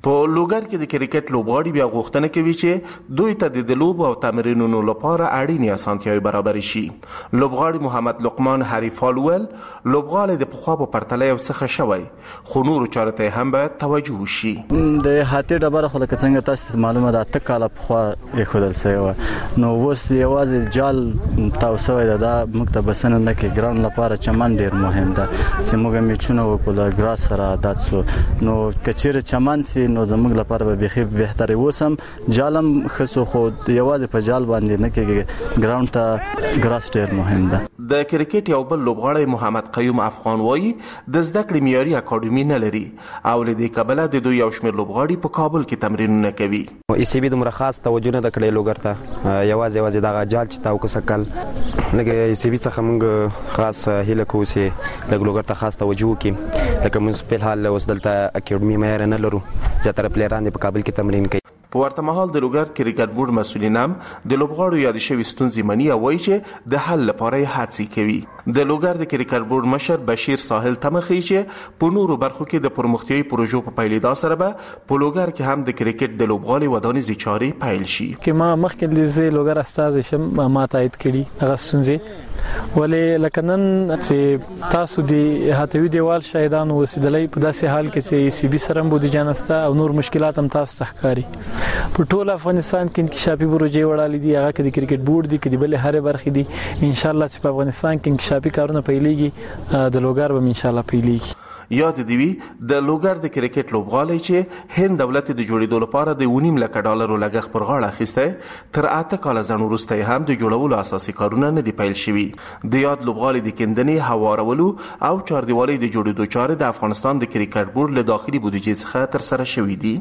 په لوګر کې د کرکټ لوبغاړي بیا غوښتنه کوي چې دوی ته د لوبو او تمرینونو لپاره اړینې اسانتیاوې برابر شي. لوبغاړي محمد لقمان حریفال ول لوبغاړي د پخوا په پرتله یو څه شوی خو نورو چارو ته هم باید توجه وشي. د هاتي ډبره خو لکه څنګه تاسو معلومه ده ته کاله پخوا یې خودل سوی نو اوس یوازې جال تاسو دا موږ ته بسنه نه کې ګراوند لپاره چمن ډیر مهم ده چې موږ میچونه وکړو ګراس سره عادت شو نو کچېره چمن سي نو زموږ لپاره به بخي بهتري وسم جالم خصو خو یوازې په جال باندې نه کېږي ګراوند ته ګراس ډیر مهم ده. د کرکټ یو بل لوبغاړی محمد قیوم افغان وایي د زده کړې معیاري اکاډمي نه لري او له دې کبله د دوی یو شمېر لوبغاړي په کابل کې تمرینونه کوي. ای سی بي دومره خاص توجه نه کړې لوګر ته یوازې دغه جال چې تاو کو سکل لکه ای سی بي څخه موږ خاص هیله کوو چې د لوګر ته خاص توجه وکړي لکه موږ په حال اوس دلته اکاډمي معیار نه لرو زیاتره پلیران په کابل کې تمرین کوي. په ورته مهال د لوګر کرکټ بورډ مسؤلین هم د لوبغاړو یاد شوي ستونزې مني او وایي چې د حل لپاره یې هڅې کوي. د لوګر د کرکټ بورډ مشر بشیر ساحل تمخي چې په نورو برخو کې د پرمختیايي پروژو په پیلېدا سره به په لوګر کې هم د کرکټ د لوبغاړي ودانیزي چارې پیل شي. که ما مخکې د لوګر استاد شم ما تایید کړي هغه ستونزې ولې لکه نن چې تاسو د هاتوي دیوال شاهدانو وسیدلې په داسې حال کې چې سی بي سره بودیجه نسته او نور مشکلات هم تاسو تخکاری په ټول افغانستان کې انکشافي پروژې وړاندې دي هغه کې د کرکټ بورډ دي کې د بل هره برخې دي ان شاء الله چې په افغانستان کې انکشافي کارونه پیلېږي د لوګر به ان شاء الله پیلېږي. یاد دی وی د لوګر د کرکټ لوبغاړي چې هند دولت د جوړېدو لپاره د 1.5 لک ډالر لګښت پر غاړه اخیسته تر 8 کال ځان وروسته هم د جوړولو اساسي کارونه نه دی پیل شوي. د یاد لوبغاړي د کندنې هوارولو او چاردیوالۍ د جوړېدو چارې د افغانستان د کرکټ بورډ له داخلي بودیجې څخه تر سره شوې دي.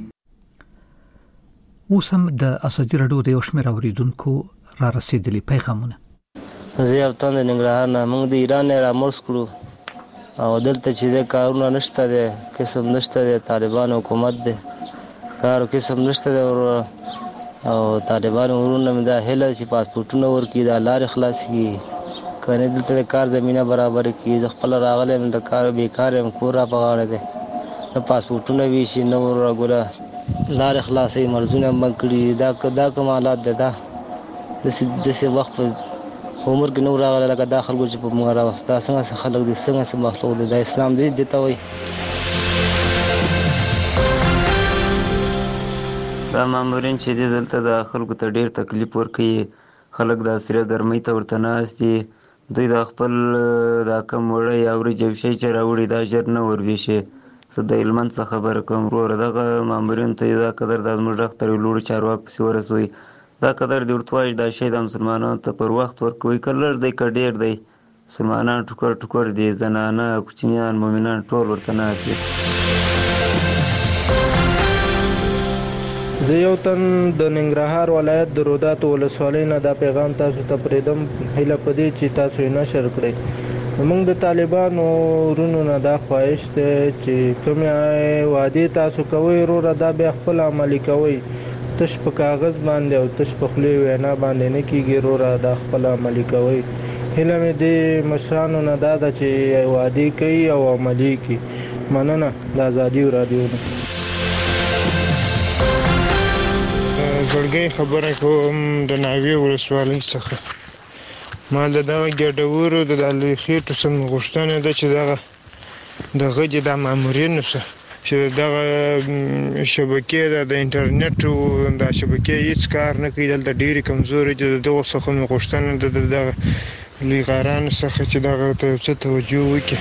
اوس هم د ازادي راډیو د یو شمېر اوریدونکو را رسیدلي پیغامونه زه یو تن د ننګرهار نه موږ د ایران را مرس کړو او دلته چې د کارونه نشته دی قسم نشته دی طالبان حکومت دی کار قسم نشته دی او طالبان ورونه مې دا هله چې پاسپورټونه ورکړي دا لارې خلاص کړي کنه دلته د کار زمينه برابر کړي زه خپل راغلم د کار بیکار هم کور را بغاړه دی نه پاسپورټونه وی شي نه ورغوره لارې خلاصې مرزونه بند کړي دا کمالات ده دا د وخت عمر کې نور راغله لکه دا خلکو چې په موږ راوسته څنګه خلک دي څنګه مخلوق دي د اسلام دې دته وي. دا مامورین چې دې دلته د خلکو ته ډیر تکلیف ورکوي خلک د سره ګرمۍ ته ورته ناستي دوی د خپل دا کم وړی یا ورجو شي چې راوړي دا ژر نه وربيشي زه د هلمند څخه خبره کوم وروره دغه مامورین ته دا قدر د زموږ ډاکټر لوړ چارواک پسې ورسوي دا قدر دی ورتوای دا شی د مسلمانانو ته پر وخت ورکوي کلر دی کډیر دی مسلمانان ټوکر دی زنانه کوچنیان مؤمنان ټول ورته ناست. زه یو تن د ننګرهار ولایت د رودات ولسوالۍ نه دا پیغام تاسو ته پرېږدم هیله په دې چې تاسو یې نشر کړئ. موږ د طالبانو ورونو نه دا خواهش دی چې کومې وعدې تاسو کوئ وروره دا بیا خپل عملي کوئ تش په کاغذ باندې او تش په خولې وینا باندې نه کېږي وروره دا خپل عملي کوئ. هیله مې د مشرانو نه دا ده چې وعدې کوي او عملي کړي. مننه د ازادي راډیو نه. زړګی خبره کوم د ناوې ولسوالۍ څخه ما د دغه ګډورو د خېټو سم غوښتنه ده چې دغه د مامورینو سره چې دغه شبکې د انټرنیټ او د شبکې هیڅ کار نه کوي دلته ډېرې کمزوري دي دغه څخه مې غوښتنه ده دغه لویغارانو څخه چې دغه ته څه توجه وکړي.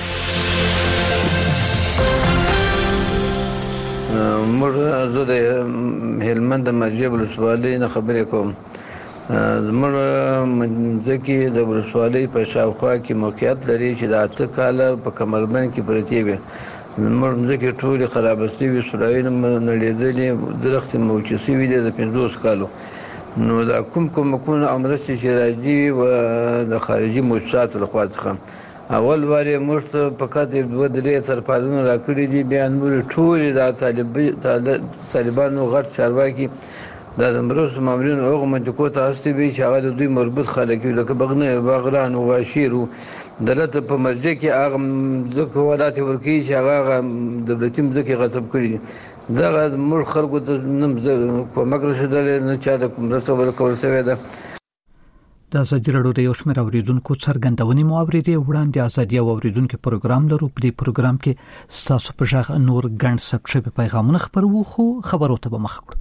موږ زه د هلمند د مرجې ولسوالۍ نه خبرې کوم. زموږ ځکه د ولسوالۍ په شاوخوا کې موقعیت لري چې د 8 کاله په کمربند کې پرتې وي. زموږ ځکه ټولې خرابه شوي سرایونه نړېدلي درختې موچې شوي دي د 50 کالو نو دا کوم کومکونه او مرستې چې راځي و د خارجي موجوداتو لخوا څخه اول وار یې موږ ته فقط 2-3 سرپازونه راکړي دي بیا نور ټولې د طالبانو غټ چارواکي دا د مرستو مامورین هغه منطقو ته هستې وي چې هغه د دوی مربوط خلک وي لکه بغران و غاشیر دلته په مرجع کې هغه ځکه ولات ورکوي چې هغه دولتي مځکې غصب کړي دغه موږ خلکو ته نه کومک رسېدلی نه چا ته مرسته ورکول شوې ده. د ازادي راډیو د یو شمېر اوریدونکو څرګندونې مو اورېدې. وړاندې ازادي او اوریدونکو پروګرام لرو. په دې پروګرام کې ستاسو په ژغ نور ګڼ ثبت شوي پیغامونه خپروو، خو خبرو ته به مخ کړو.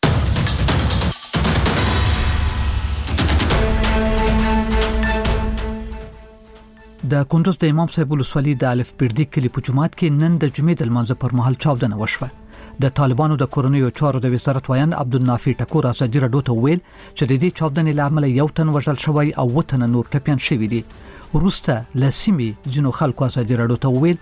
د کندوز د امام صاحب ولسوالۍ د الف پیردي کلی په جومات کې نن د جمعې د لمانځه پر مهال چاودنه وشوه. د طالبانو د کورنیو چارو د وزارت وایند عبدالنافع ټکور ازادي راډیو ته ویل چې د دې چاودنې له امله یو تن وژل شوی او 8 تن نور ټپیان شوي دي. وروسته لسیمې ځینو خلکو ازادي راډیو ته ویل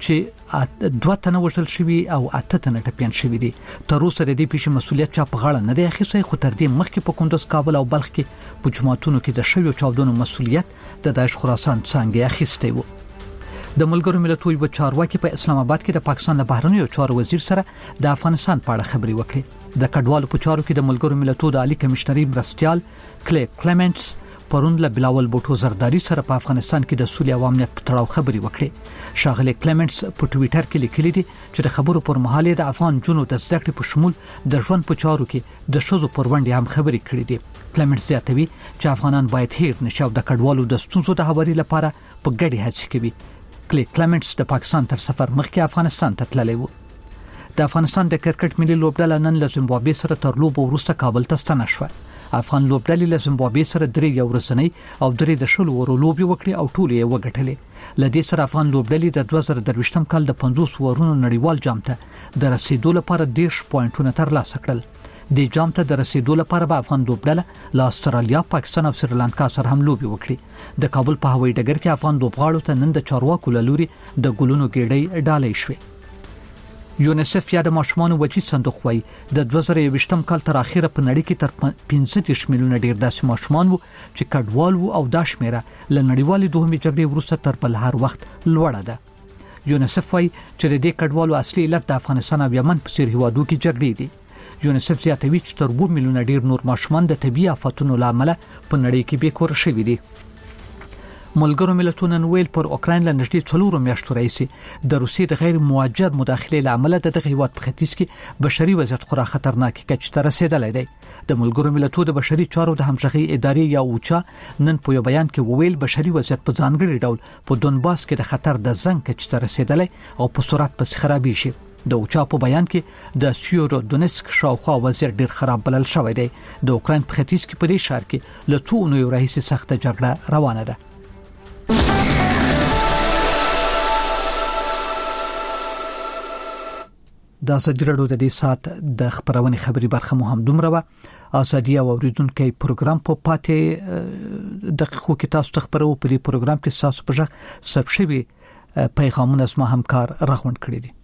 چې 2 تن وژل شوي او 8 تن ټپیان شوي دي. تر اوسه د دې پیښې مسولیت چا په غاړه نه دی اخیستی، خو تر دې مخکې په کندوز، کابل او بلخ کې په جوماتونو کې د شویو چاودنو مسولیت د داعش خراسان څنګه اخیستی وو. د ملګرو ملتونو یو چارواکي په اسلام آباد کې د پاکستان له بهرنیو چارو وزیر سره د افغانستان په اړه خبرې وکړې. د کډوالو په چارو کې د ملګرو ملتونو د عالی کمشنري مرستيال کلیمنټس پرون له بلاول بوټو زرداری سره په افغانستان کې د سولې او امنیت په تړاو خبرې وکړې. شاغله کلیمنټس په ټوئیټر کې لیکلي دي چې د خبرو پر مهال د افغان جنو د زده کړې په شمول د ژوند په چارو کې د شذو پر وړاندې هم خبرې کړې دي. کلیمنټس زیاتوي چې افغانان باید هیر نشي او د کډوالو د ستونزو د هواري لپاره په ګډه هڅې کوي. کلیمنټس د پاکستان تر سفر مخکې افغانستان ته تللی وو. د افغانستان د کرکټ ملي لوبډله نن له زیمبابوې سره تر لوبو وروسته کابل ته ستنه شوه. افغان لوبډلې له زیمبابوې سره 3 ورځنۍ او 3 د شلو ورو لوبي وکړي او ټول یې وګټلې. لدې سره افغان لوبډلې د 2023م کال د 50 ورونو نړیوال جام ته د رسیدو لپاره 10 پوینټونه ترلاسه کړل. د جام ته د رسیدو لپاره به افغان لوبډله له استرالیا، پاکستان او سریلانکا سره هم لوبي وکړي. د کابل په هوایي ډګر کې افغان لوبغاړو ته نن د چارواکو له لوري د ګلونو ګېډۍ ډالۍ شوې. یونیسف یا د ماشومانو وجود صندوق وایي د 2023م کال تر اخره په نړۍ کې تر 15 میلیونه ډیر داسې ماشومان وو چې کډوال وو او دا شمیره له نړیوالې دوهمې جګړې وروسته تر بل هر وخت لوړه ده. یونیسف وایي چې د دې کډوالو اصلي علت د افغانستان او یمن په څیر هیوادو کې جګړې دي. یونیسف زیاتوي چې تر 2 میلیونه ډیر نور ماشومان د طبي آفاتونو لامل په نړۍ کې بې کور شوي دي. ملګرو ملتونو نویل پر اوکراین له نږدې 4 میاشتو راځي د روسیې د غیر موجر مداخله لامل د دغه هیواد په ختیځ کې بشري وضعیت خورا خطرناک کچ ته رسیدلی دی. د ملګرو ملتونو د بشري چارو د همغږي ادارې یا اوچا نن په یو بیان کې وویل بشري وضعیت په ځانګړي ډول په دونباس کې د خطر د زنګ کچ ته رسیدلی او په سرعت پسې خرابې شي. د اوچا په بیان کې د سیورو دونسک شاوخوا وضعیت ډیر خراب بلل شوی دی. د اوکراین په ختیځ کې په دې ښار کې له 2 اونیو راهیسې سخته جګړه روانه ده. د ازادي راډیو د دې سات د خبرونې خبري برخه مو هم دومره وه. ازادي او اوریدونکو پروګرام په پاتې دقیقو کې تاسو ته خبرو. په دې پروګرام کې تاسو په ژغ ثبت شوي پیغامونه زما همکار راغونډ کړی دي.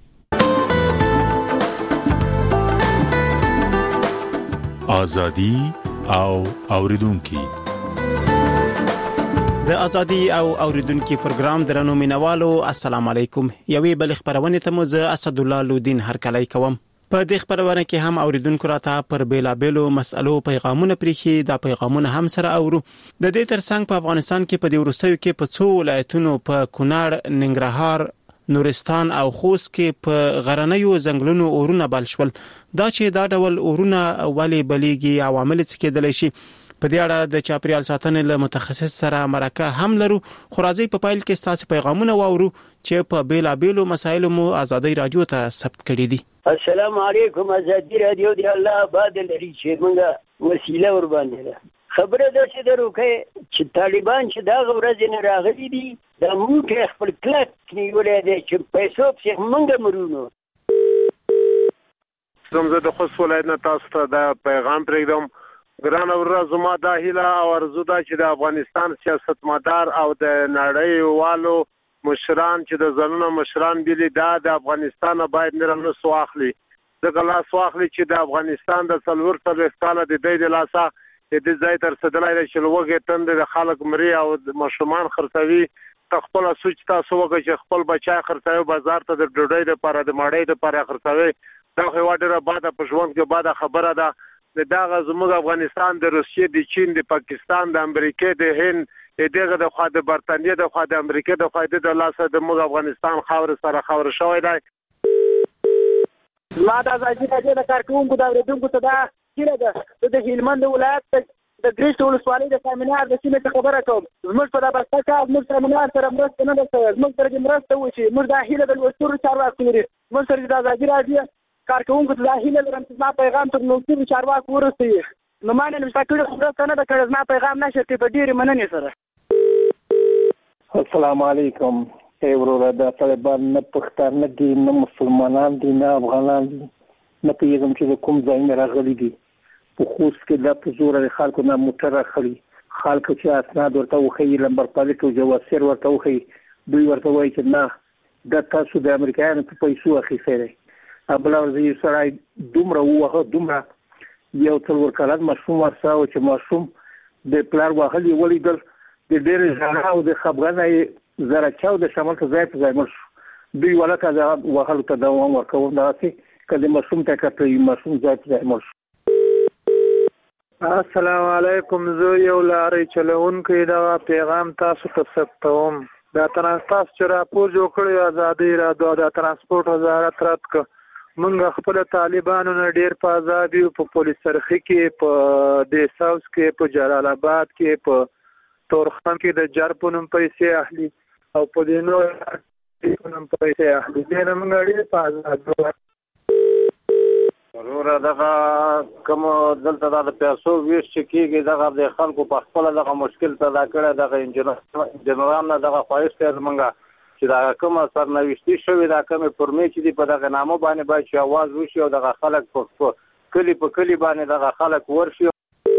ازادي او اوریدونکو د ازادي او اوریدونکو پروګرام درنو مینوالو السلام علیکم. یوې بل خبرونه ته مو زه اسد الله لودین هرکلی کوم. په دې خبرونه کې هم اوریدونکو راته پر بیلابېلو مسألو پیغامونه پریخي. دا پیغامونه هم سره اورو. د دې ترڅنګ په افغانستان کې په دې ورسېو کې په 2 ولایتونو په کونړ، ننګرهار، نورستان او خوست کې په غرنیو ځنګلونو اورونه بل شول. دا چې دا ډول اورونه ولې بلیږي عوامل څه کېدلی شي، په دې اړه د چاپریال ساتنې له متخصص سره مرکه هم لرو. خو راځي په پایل کې تاسو پیغامونه واورو چې په بیلابېلو مسایلو مو ازادي رادیو ته ثبت کړي دي. السلام علیکم. ازادي رادیو دی الله آباد لري چې موږ وسیله ور باندې ده. خبره ده چې دروکه چې طالبان چې دا ورځ نه راغلي دي د موږ خپل کلک نیولې دي چې پیسو په موږ مرونو. زموږ د خوست ولایت نه تاسو ته دا پیغام پرېږدم. ګران ورځما دا هیله او ارزو ده چې د افغانستان سیاستمدار او د نړیوالو مشران چې د ځانونو مشران بلی دا د افغانستان باید نرمه سواخلي. دغه لاس واخلي چې د افغانستان د څلور کاله د دې لاسه د دې ځای تر صدلای چې لوګي تند د خلک مري او مشرومان خرڅوي. خپل سوچ تاسو وګورئ چې خپل بچای خرڅوي بازار ته د ډوډۍ لپاره د ماړۍ لپاره خرڅوي. دا خو ډیره باده په ژوند کې باده خبره ده. دغه زموږ افغانستان د روسیې د چین د پاکستان د امریکې د هند دغه د خوا د برتانیې د خوا د امریکې د خوا د لاسه د موږ افغانستان خاور سره خاور شوی دی. ما د ازادي راډیو د کارکونکو د اوریدونکو ته دا هیله ده د هلمند ولایت د ګریشت ولسوالۍ د سامینار د سیمې څخه خبره کوم. زموږ په دغه کار زموږ سامینار سره مرسته نه ده شوې، زموږ سره مرسته وشي. موږ دا هیله د لوستو چارواکو لري، موږ سره د ازادي راډیو کارکونکو ته دا هیله لرم چې زما پیغام تر لوستو چارواکو ورسوي. نو ما نه نشته کړی، مرسته نه ده کړې، زما پیغام نشر کړي په ډېرې مننې سره. السلام علیکم. ای وروره، دا طالبان نه پښتانه دي، نه مسلمانان دي، نه افغانان دي، نه پوهېږم چې د کوم ځای نه راغلي دي. په خوست کې دا په زوره د خلکو نه موټر راخلي، خلکو چې اسناد ورته وښیي، لمبر پالیک او جواسیر ورته وښیي، دوی ورته وایي چې نه دا تاسو د امریکایانو په پیسو اخیستی دی. بله ورځ یو سړی دومره ووهه، دومره یو څلور کلن ماشوم ورسره و چې ماشوم د پلار وهل یې ولیدل، د ډېرې ژړا او د خفګانه یې زرچه او د شمال ته ځای په ځای مړ شو. دوی ولکه د وهلو ته دوام ورکوم، دغسې که د ماشوم ته کتل ماشوم ځای په ځای مړ شو. السلام علیکم. زه یو لارۍ چلونکی دغه پیغام تاسو ته ثبتوم. دا تاسو چې راپور جوړ کړی ازادي راډیو د ترانسپورټ وزارت رد کړ. موږ خپل طالبانو نه ډېر په آزاد یو، په پولیس سرخي کې، په د ساوث کې، په جلال آباد کې، په تورخم کې د جر په نوم پیسې اخلي او په دې نور په نوم پیسې اخلي. دې نه موږ ډېر په آزاد وروره دغه کوم دلته د پیسو ویش چې کېږي دغه د خلکو په خپله دغه مشکل پیدا کړی، دغه انجنیران نه دغه خواهش دی زمونږ چې دا کومه سرنوشتي شوې دا کومې فورمې چې دي په دغه نامه باندې باید چې اواز وشي او دغه خلک په کلي باندې دغه خلک ورشي.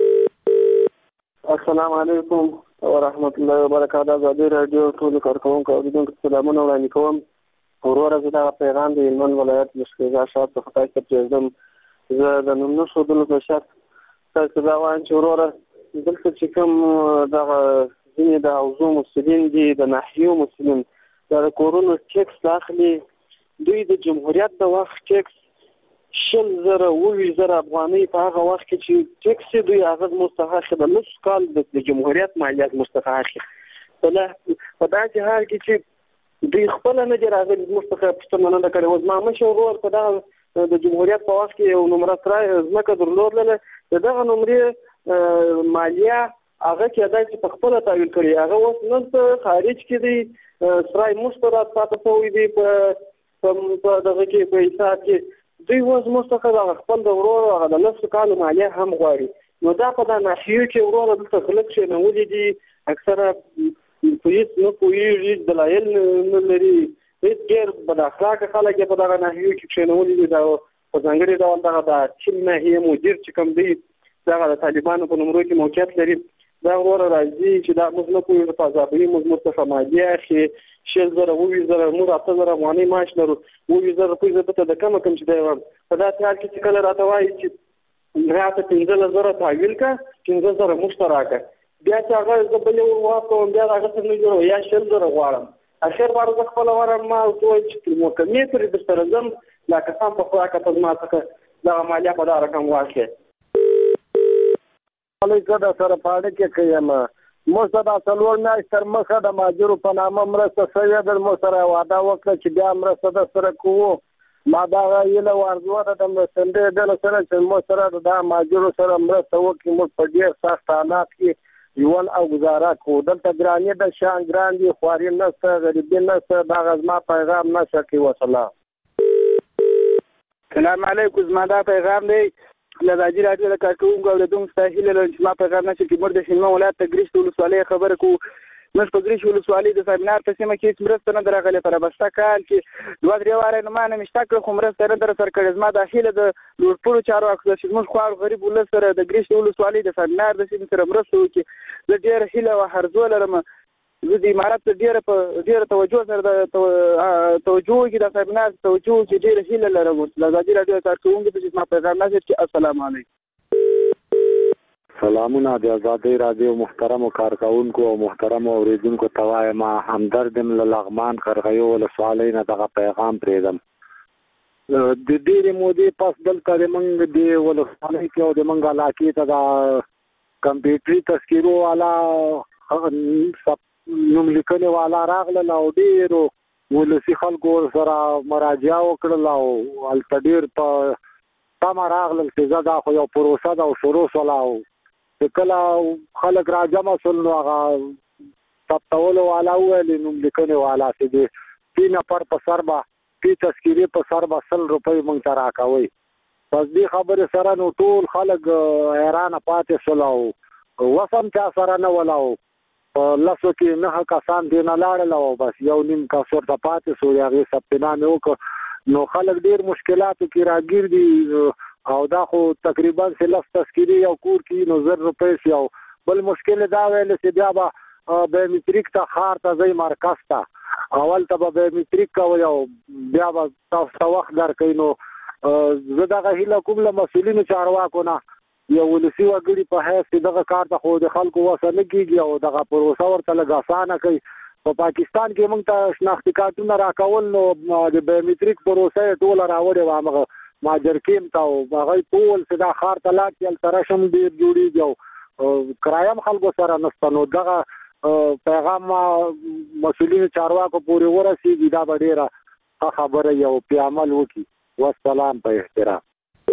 السلام علیکم ورحمت الله وبرکاته. ازادي راډیو ټولو کارکوونکو اوریدونکو ته سلامونه وړاندې کوم. وروره زه دغه پیغام د هلمند ولایت مشکلګاه ښار څخه تاسو ته پرېږدم. زه د نومونو ښودلو په شرط تاسو ته دا وایم چې وروره دلته چې کوم دغه ځینې د حوزو مسؤلین دي، د ناحیو مسؤلین، دا د کورونو ټیکس اخلي. دوی د جمهوریت د وخت ټیکس 20,000 افغانۍ په هغه وخت کې چې ټیکس یې دوی هغه مستحق د نصف کال د جمهوریت مالیات مستحق په داسې حال کې چې دوی خپله نه دي راغلي، زموږ څخه پوښتنه نه ده کړې. اوس ما مشر ورور په دغه د جمهوریت په وخت کې یو نمره سرای ځمکه درلودله، د دغه نمرې مالیه هغه کېدای چې په خپله تحویل کړي، هغه اوس نن په خارج کې دی، سرای موږ ته راپاته شوی دی په دغه کې په حساب کې. دوی اوس موږ څخه دغه خپل د ورور هغه د نصف کالو مالیه هم غواړي. نو دا په دا ناحیو کې وروره دلته خلک کښېنولي دي، اکثره هیڅ نه پوهېږي، دلایل نه لري، هیڅ ډېر بد اخلاقه خلک یې په دغه ناحیو کې کښېنولي دي. دا په ځانګړي ډول دغه د چین ناحیې مدیر چې کوم دی دغه د طالبانو په نمرو کې موقعیت لري، دا وروره راځي چې دا موږ نه پوهېږو په عذابوي، موږ څخه مالیه اخلي 6,000 موږ 8,000 افغانۍ معاش لرو، 20,000 روپۍ زه دلته د کمه کم چې دی وایم. په داسې حال کې چې کله راته وایي چې راته 15,000 تحویل کړه، 15,000 موږ ته راکړه، بیا چې هغه زه بل یو واخلم بیا هغه څه نه جوړوم، یا 6,000 غواړم. اخر بار زه خپله ورم ما ورته وویل چې محکمې پورې درسره ځم، لا کسان په خوراکه ته زما څخه دغه مالیه په دا رقم واخلې. زه در سره په اړیکه کې یم. موږ ته دا 4 میاشتې تر مخه د مهاجرو په نامه مرسته شوې ده. موږ سره وعده وکړه چې بیا مرسته در سره کوو. ما دغه هیله وارزوه ده د مرستندویو ډلو سره چې موږ سره د دغه مهاجرو سره مرسته وکړي. موږ په ډېر سخت حالات کې ژوند او گزاره کوو. دلته ګراني د شان ګران دي، خواري نشته، غریبي نشته. دغه زما پیغام نشه کې وسلام. سلام علیکم. زما دا پیغام دی له ازادي راډیو د کارکوونکو اوریدونکو ته هیله لرم چې زما پیغام نشر کړي. موږ د هلمند ولایت د ګریشت ولسوالۍ خبره کوو. موږ په ګریشت ولسوالۍ د سامینار په سیمه کې هېڅ مرسته نه ده راغلې. په رابسته کال کې 2-3 واره نه ما نه مې شته کړه، خو مرسته نه ده راسره کړې. زما دا هیله د لوړپوړو چارواکو ده چې زموږ خوار غریب ولس سره د ګریشت ولسوالۍ د سامینار د سیمې سره مرسته وکړي. زه ډېره هیله او هرزو لرم زه د امارت ډېره توجه سره د توجه وکړي، د سامینار توجه وکړي، ډېره هیله لرم. د ازادي راډیو د کارکوونکو ته چې زما پیغام نشر کړي. السلام علیکم. سلامونه د ازادي راډیو محترمو کارکوونکو او محترمو اوریدونکو ته وایم. همدرد له لغمان قرغیو ولسوالۍ نه دغه پیغام پرېږدم. د ډېرې مودې پس دلته د موږ د ولسوالۍ کې او د موږ علاقې ته د کمپیوټري تذکیرو والا نوم لیکنې والا راغلل او ډېرو ولسي خلکو سره مراجعه وکړل او هلته ډېر په تمه راغلل چې زه دا خو یو پروسه ده او شروع شوله او چې کله خلک راجمع شول نو هغه ثبتولو والا وویل نوم لیکنې والا چې د 3 نفر په سر به پی تذکیرې په سر به 100 روپۍ موږ ته راکوئ. پس دې خبرې سره نو ټول خلک حیرانه پاتې شول او وسم چا سره نه ولا او په لاسو کې 9 کسان دې نه لاړل او بس یو نیم کس ورته پاتې شو. هغې ثبتنامې وکړ نو خلک ډېر مشکلاتو کې راګیر دي او دا خو تقریبا 10 تذکیرې یو کور کې نو 100 روپۍ شي. او بل مشکل دا ویل چې بیا به بایومټریک ته ښار ته ځئ مرکز ته اول ته به بایومټریک کوئ او بیا به تاسو ته وخت درکوي. نو زه دغه هیله کوم له مسؤلینو چارواکو نه یو ولسي وګړي په حیث چې دغه کار ته خو د خلکو وسه نه کېږي او دغه پروسه ورته لږ اسانه کوي. په پاکستان کې موږ ته شناختي کارتونه راکول نو د بایومټریک پروسه یې ټوله راوړې وه همغه ماجر کیم ته او هغوی ټول چې دا ښار ته لاړ چې هلته رشم ډېر جوړېږي او کرایه هم خلکو سره نشته. نو دغه پیغام مسؤلینو چارواکو پورې ورسېږي دا به ډېره ښه خبره وي او پې عمل وکړي. والسلام په احترام.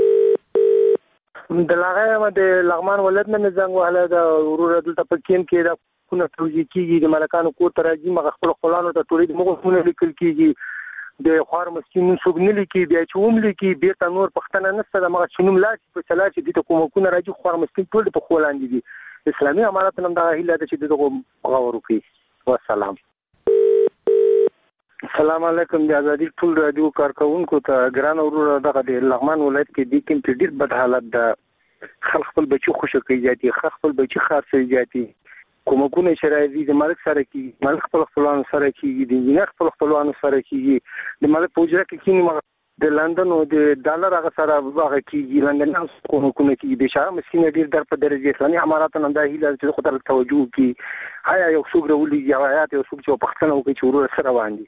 د هغه د لغمان ولایت نه زنګ وهله د وروره دلته په کیم کې د کونه توجیه کیږي د ملکانو کور ته راځي مغه خپل خپلانو ته ټولې مغونه لیکل کیږي د خوار مسکین څوک نه لیکي بیا چې هم لیکي بیرته نور پښتنه نشته د مغه چنوم لا چې په چلا چې د کومکونه راځي خوار مسکین ټول په خولاندې دي. اسلامي امارات نن دا هیله ده چې دغه غوړ وکړي. والسلام. السلام علیکم د ازادي ټول رادیو کارکونکو ته ګران وروره دغه د لغمان ولایت کې د کوم ډیر بد حالت ده. خلک خپل بچي خوشو کوي ځاتي خپل بچي خارڅي ځاتي کومکونه شرایطي د مالک سره کې مالک خپل خپلوان سره کې د انجینر خپل خپلوان سره کې د مالک پوجره کې کینی د لندن او د ډالر هغه سره هغه کې لندن هم کومکونه کې د شاه مسکین ډیر در په درجه اسلامي امارات نن دا هیله چې خطر توجه کې هيا یو څوک ورولي یا حیات یو څوک چې پښتنه وکړي چې ورور سره باندې.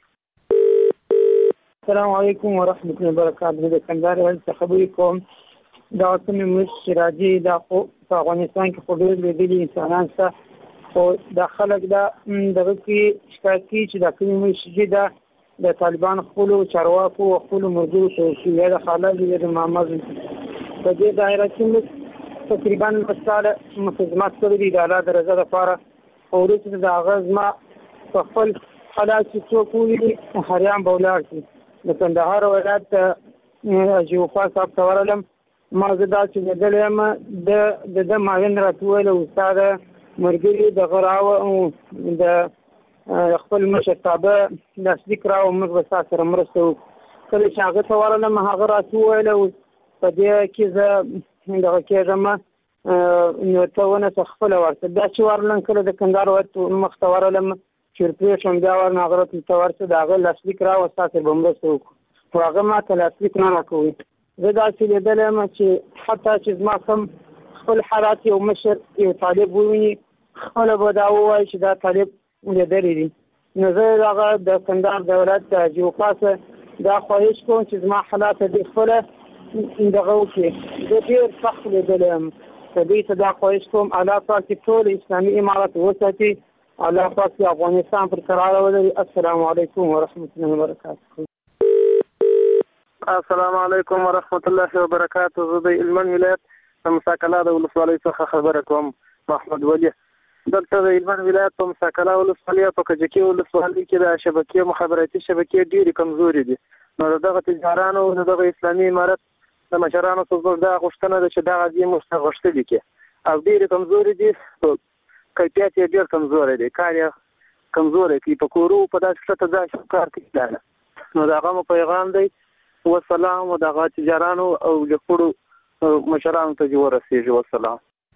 السلام علیکم ورحمۃ اللہ وبرکاتہ. د کندهار ولایت خبرې کوم دا کومې مشر راځي دا خو په افغانستان کې خو ډېر لیدلي انسانان سره خو د خلک دا دغه کې شکایت کوي چې دا کومې مشر دا د طالبان خپل چارواکو او خپل مرجو چې یا د خالد د محمد په دې دایره کې تقریبا مساله مخدمات کړې د اعلی درجه لپاره او ورته د اغاز ما په خپل حالات چې څوک وي هریان بولار شي د کندهار ولایت جوفا صاحب تورلم ما زدا چې دلم د ماین راتول او استاد مرګري د غراو د خپل مشتابه نسلیک راو موږ به سره مرسته کله چې هغه تورلم هغه راتول او په دې کې زه دغه کېږم نو ته ونه خپل ورته دا چې ورلن کله د کندهار ولایت مختورلم چرپې شم دا ورنه هغه ته ورته دا غل لاسلیک راو ساتل بمرسته هغه ما ته لاسلیک نه راکوي. زه دا چې لیدلم چې حتی چې زما کوم خپل حالات یو مشر یو طالب وویني خپله به دا ووایي چې دا طالب لیدلی دي. نو زه هغه د کندهار د ولایت د جوپاسه دا خواهش کوم چې زما حالات دې خپله دغه وکړي. زه ډېر سخت لیدلی یم په دې ته دا خواهش کوم الله پاک چې ټول اسلامي امارات وساتي الله پاک چې افغانستان پر قرار ولري. السلام علیکم ورحمۃ اللہ وبرکاتہ. السلام علیکم ورحمۃ اللہ وبرکاتہ. زه د هلمند ولایت د مساکلا د ولسوالۍ څخه خبره کوم محمد ولی. دلته د هلمند ولایت په مساکلا ولسوالۍ په کجکي ولسوالۍ کې د شبکې مخابراتي شبکې ډېرې کمزورې دي. نو دغه تجارانو دغه اسلامي امارت د مشرانو څخه دا غوښتنه ده چې دغه دې موږ غوښتلې کې او ډېرې کمزورې دي کیفیت یې ډېر کمزوری دی کار یې کمزوری کوي په کورو په داسې ښه داسې کار کوي نو د هغه مو پیغام دی والسلام او دغه تجارانو او لیکوړو مشرانو ته ورسېږي. والسلام.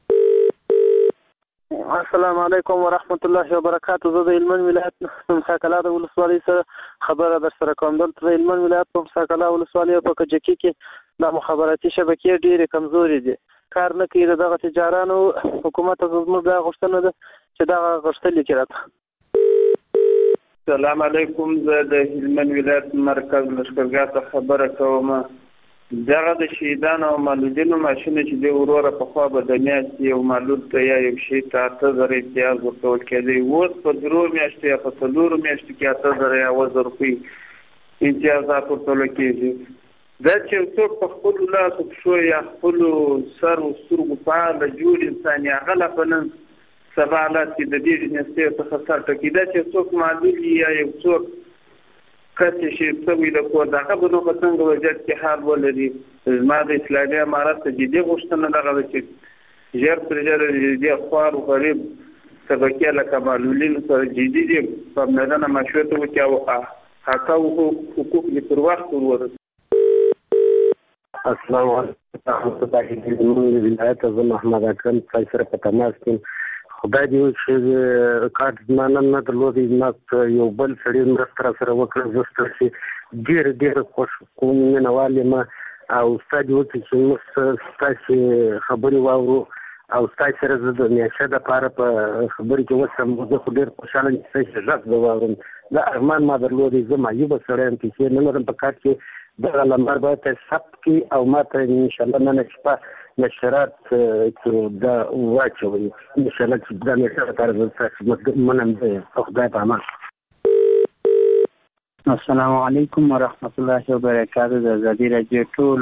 السلام علیکم ورحمۃ اللہ وبرکاتہ. زه د هلمند ولایت مساکلا د ولسوالۍ سره خبره در سره کوم. دلته د هلمند ولایت په مساکلا ولسوالۍ په کجکي کې د مخابراتي شبکې ډېرې کمزورې دي کار نه کوي. دغه تجارانو حکومت ته زموږ دا غوښتنه ده چې دغه غوښتلې کړي السلام علیکم. زه د هلمند ولایت مرکز لښکرګاه څخه خبره کوم. دغه د شهیدانو او معلولینو ماشین چې د وروره په خوا به د میاشتې یو معلول ته یا یو شي ته 8000 امتیاز ورکول کېدی، اوس په 3 میاشتو یا په 4 میاشتو کې 8000 یا 1000 روپۍ امتیازات ورکول کېږي. دا چې څوک په خپل لاس او پښو یا خپل سر او سترګو په اړه جوړ انسان یا غلا په نن سبا حالات کې د دې نسبت څخه سر ټکی دا چې څوک معلول یا یو څوک کته شي سوي د کو دغه بنو په څنګه وضعیت کې حال ولري. زما د اسلامي امارات ته جدي غوښتنه دغه چې ژر پر ژر د خوار او غریب طبقه لکه معلولین سره جدي دي په میدان مشورت وکړي او حق او حقوق یې پر وخت ورورسي. السلام علیکم. ولایت از محمد اکرم فیصل په تماس کې خدای دې چې ریکارډ مانن نه درلودي نه یو بل سړی مرسته سره وکړه زسته چې ډېر خوش کوم نه والي ما او ستاسو وکړي چې موږ ستاسو خبري واورو او ستاسو سره د میاشه د پاره په خبري کې وسم زه خو ډېر خوشاله یم چې زړه واورم. دا ارمان ما درلودي زما یو بسره ام چې نه لرم په کار کې دا لمر به ته ثبت کی او ماته ان شاء الله نن شپه نشرات دا واچوي ان شاء الله چې دا نشرات راځي منم ده خدای په امان. السلام علیکم ورحمت الله وبرکاته. د ازادي رادیو ټول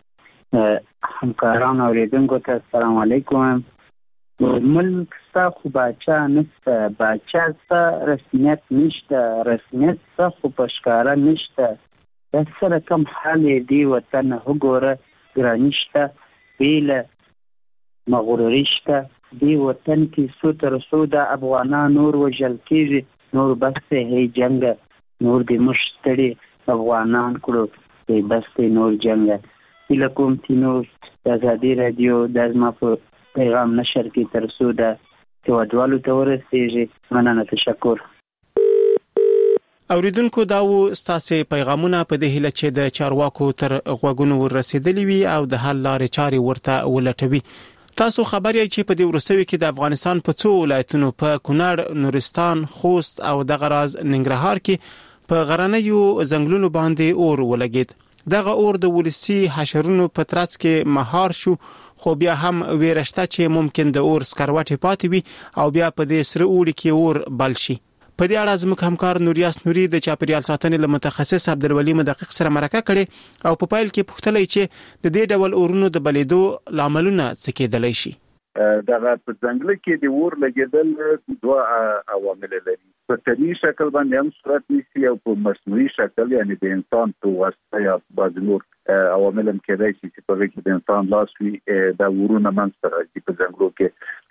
همکارانو اوریدونکو ته السلام علیکم. ملک ستا خو باچا نشته، باچا ستا رسمیت نشته، رسمیت ستا خو په ښکاره نشته. دا سره کم حال دی وطن وګوره ګراني شته بیله مغروري شته. دی وطن کې څو تر څو د افغانان نور وژل کېږي، نور بس هی جنګ، نور د مشتړي افغانان کړو دی بس نور جنګ. هیله کوم چې نور د ازادي رادیو د زما په پیغام نشر کې تر څو د هیوادوالو ته ورسېږي. مننه، تشکر. اوریدونکو دا و ستاسو پیغامونه په دې هیله چې د چارواکو تر غوږونو ورسېدلی وي او د حل لارې چارې ورته ولټوي. تاسو خبر یې چې په دې ورسوي کې د افغانستان په څو ولایتونو په کونړ، نورستان، خوست او دغه راز ننګرهار کې په غرنیو ځنګلونو باندې اور ولګید. دغه اور د ولسی حشرونو په ترڅ کې مهار شو، خو بیا هم ویرشته چې ممکن د اور سکروټې پاتې وي او بیا په دې سره اوړي کې اور بل شي. په دې اړه زموږ همکار نوریاس نوري د چاپیریال ساتنې له متخصص عبدالولي مدقق سره مرکه کړې او په پایل کې پوښتلې چې د دې ډول اورونو د بلیدو لاملونه څه کېدلی شي. دغه په ځنګل کې د اور لګیدل دوه عوامل لري. په طبیعي شکل باندې هم صورت نیسي او په مصنوعي شکل یعنی د انسان په واسطه یا بعض نور عوامل هم کېدای شي چې په کې د انسان لاس وي دا ورونه منځته راځي په ځنګلو کې.